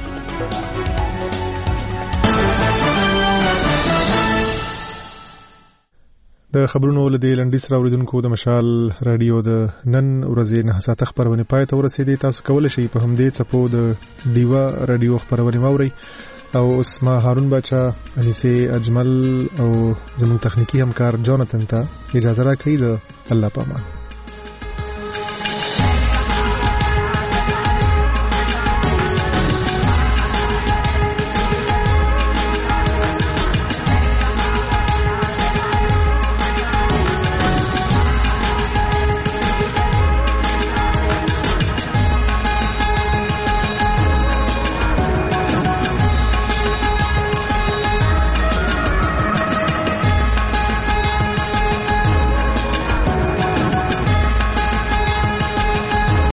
د خبرونو لدې لنډیس راوړونکو د مشال رادیو د نن ورځې نه ساته خبرونه پای ته ورسېدې. تاسو کولای شئ په همدې څپو د ډیوا رادیو خبرونه واورئ او اوس ما هارون بچا انیسه اجمل او زموږ تخنیکی همکار جوناتن ته اجازه راکړئ. د الله پامان.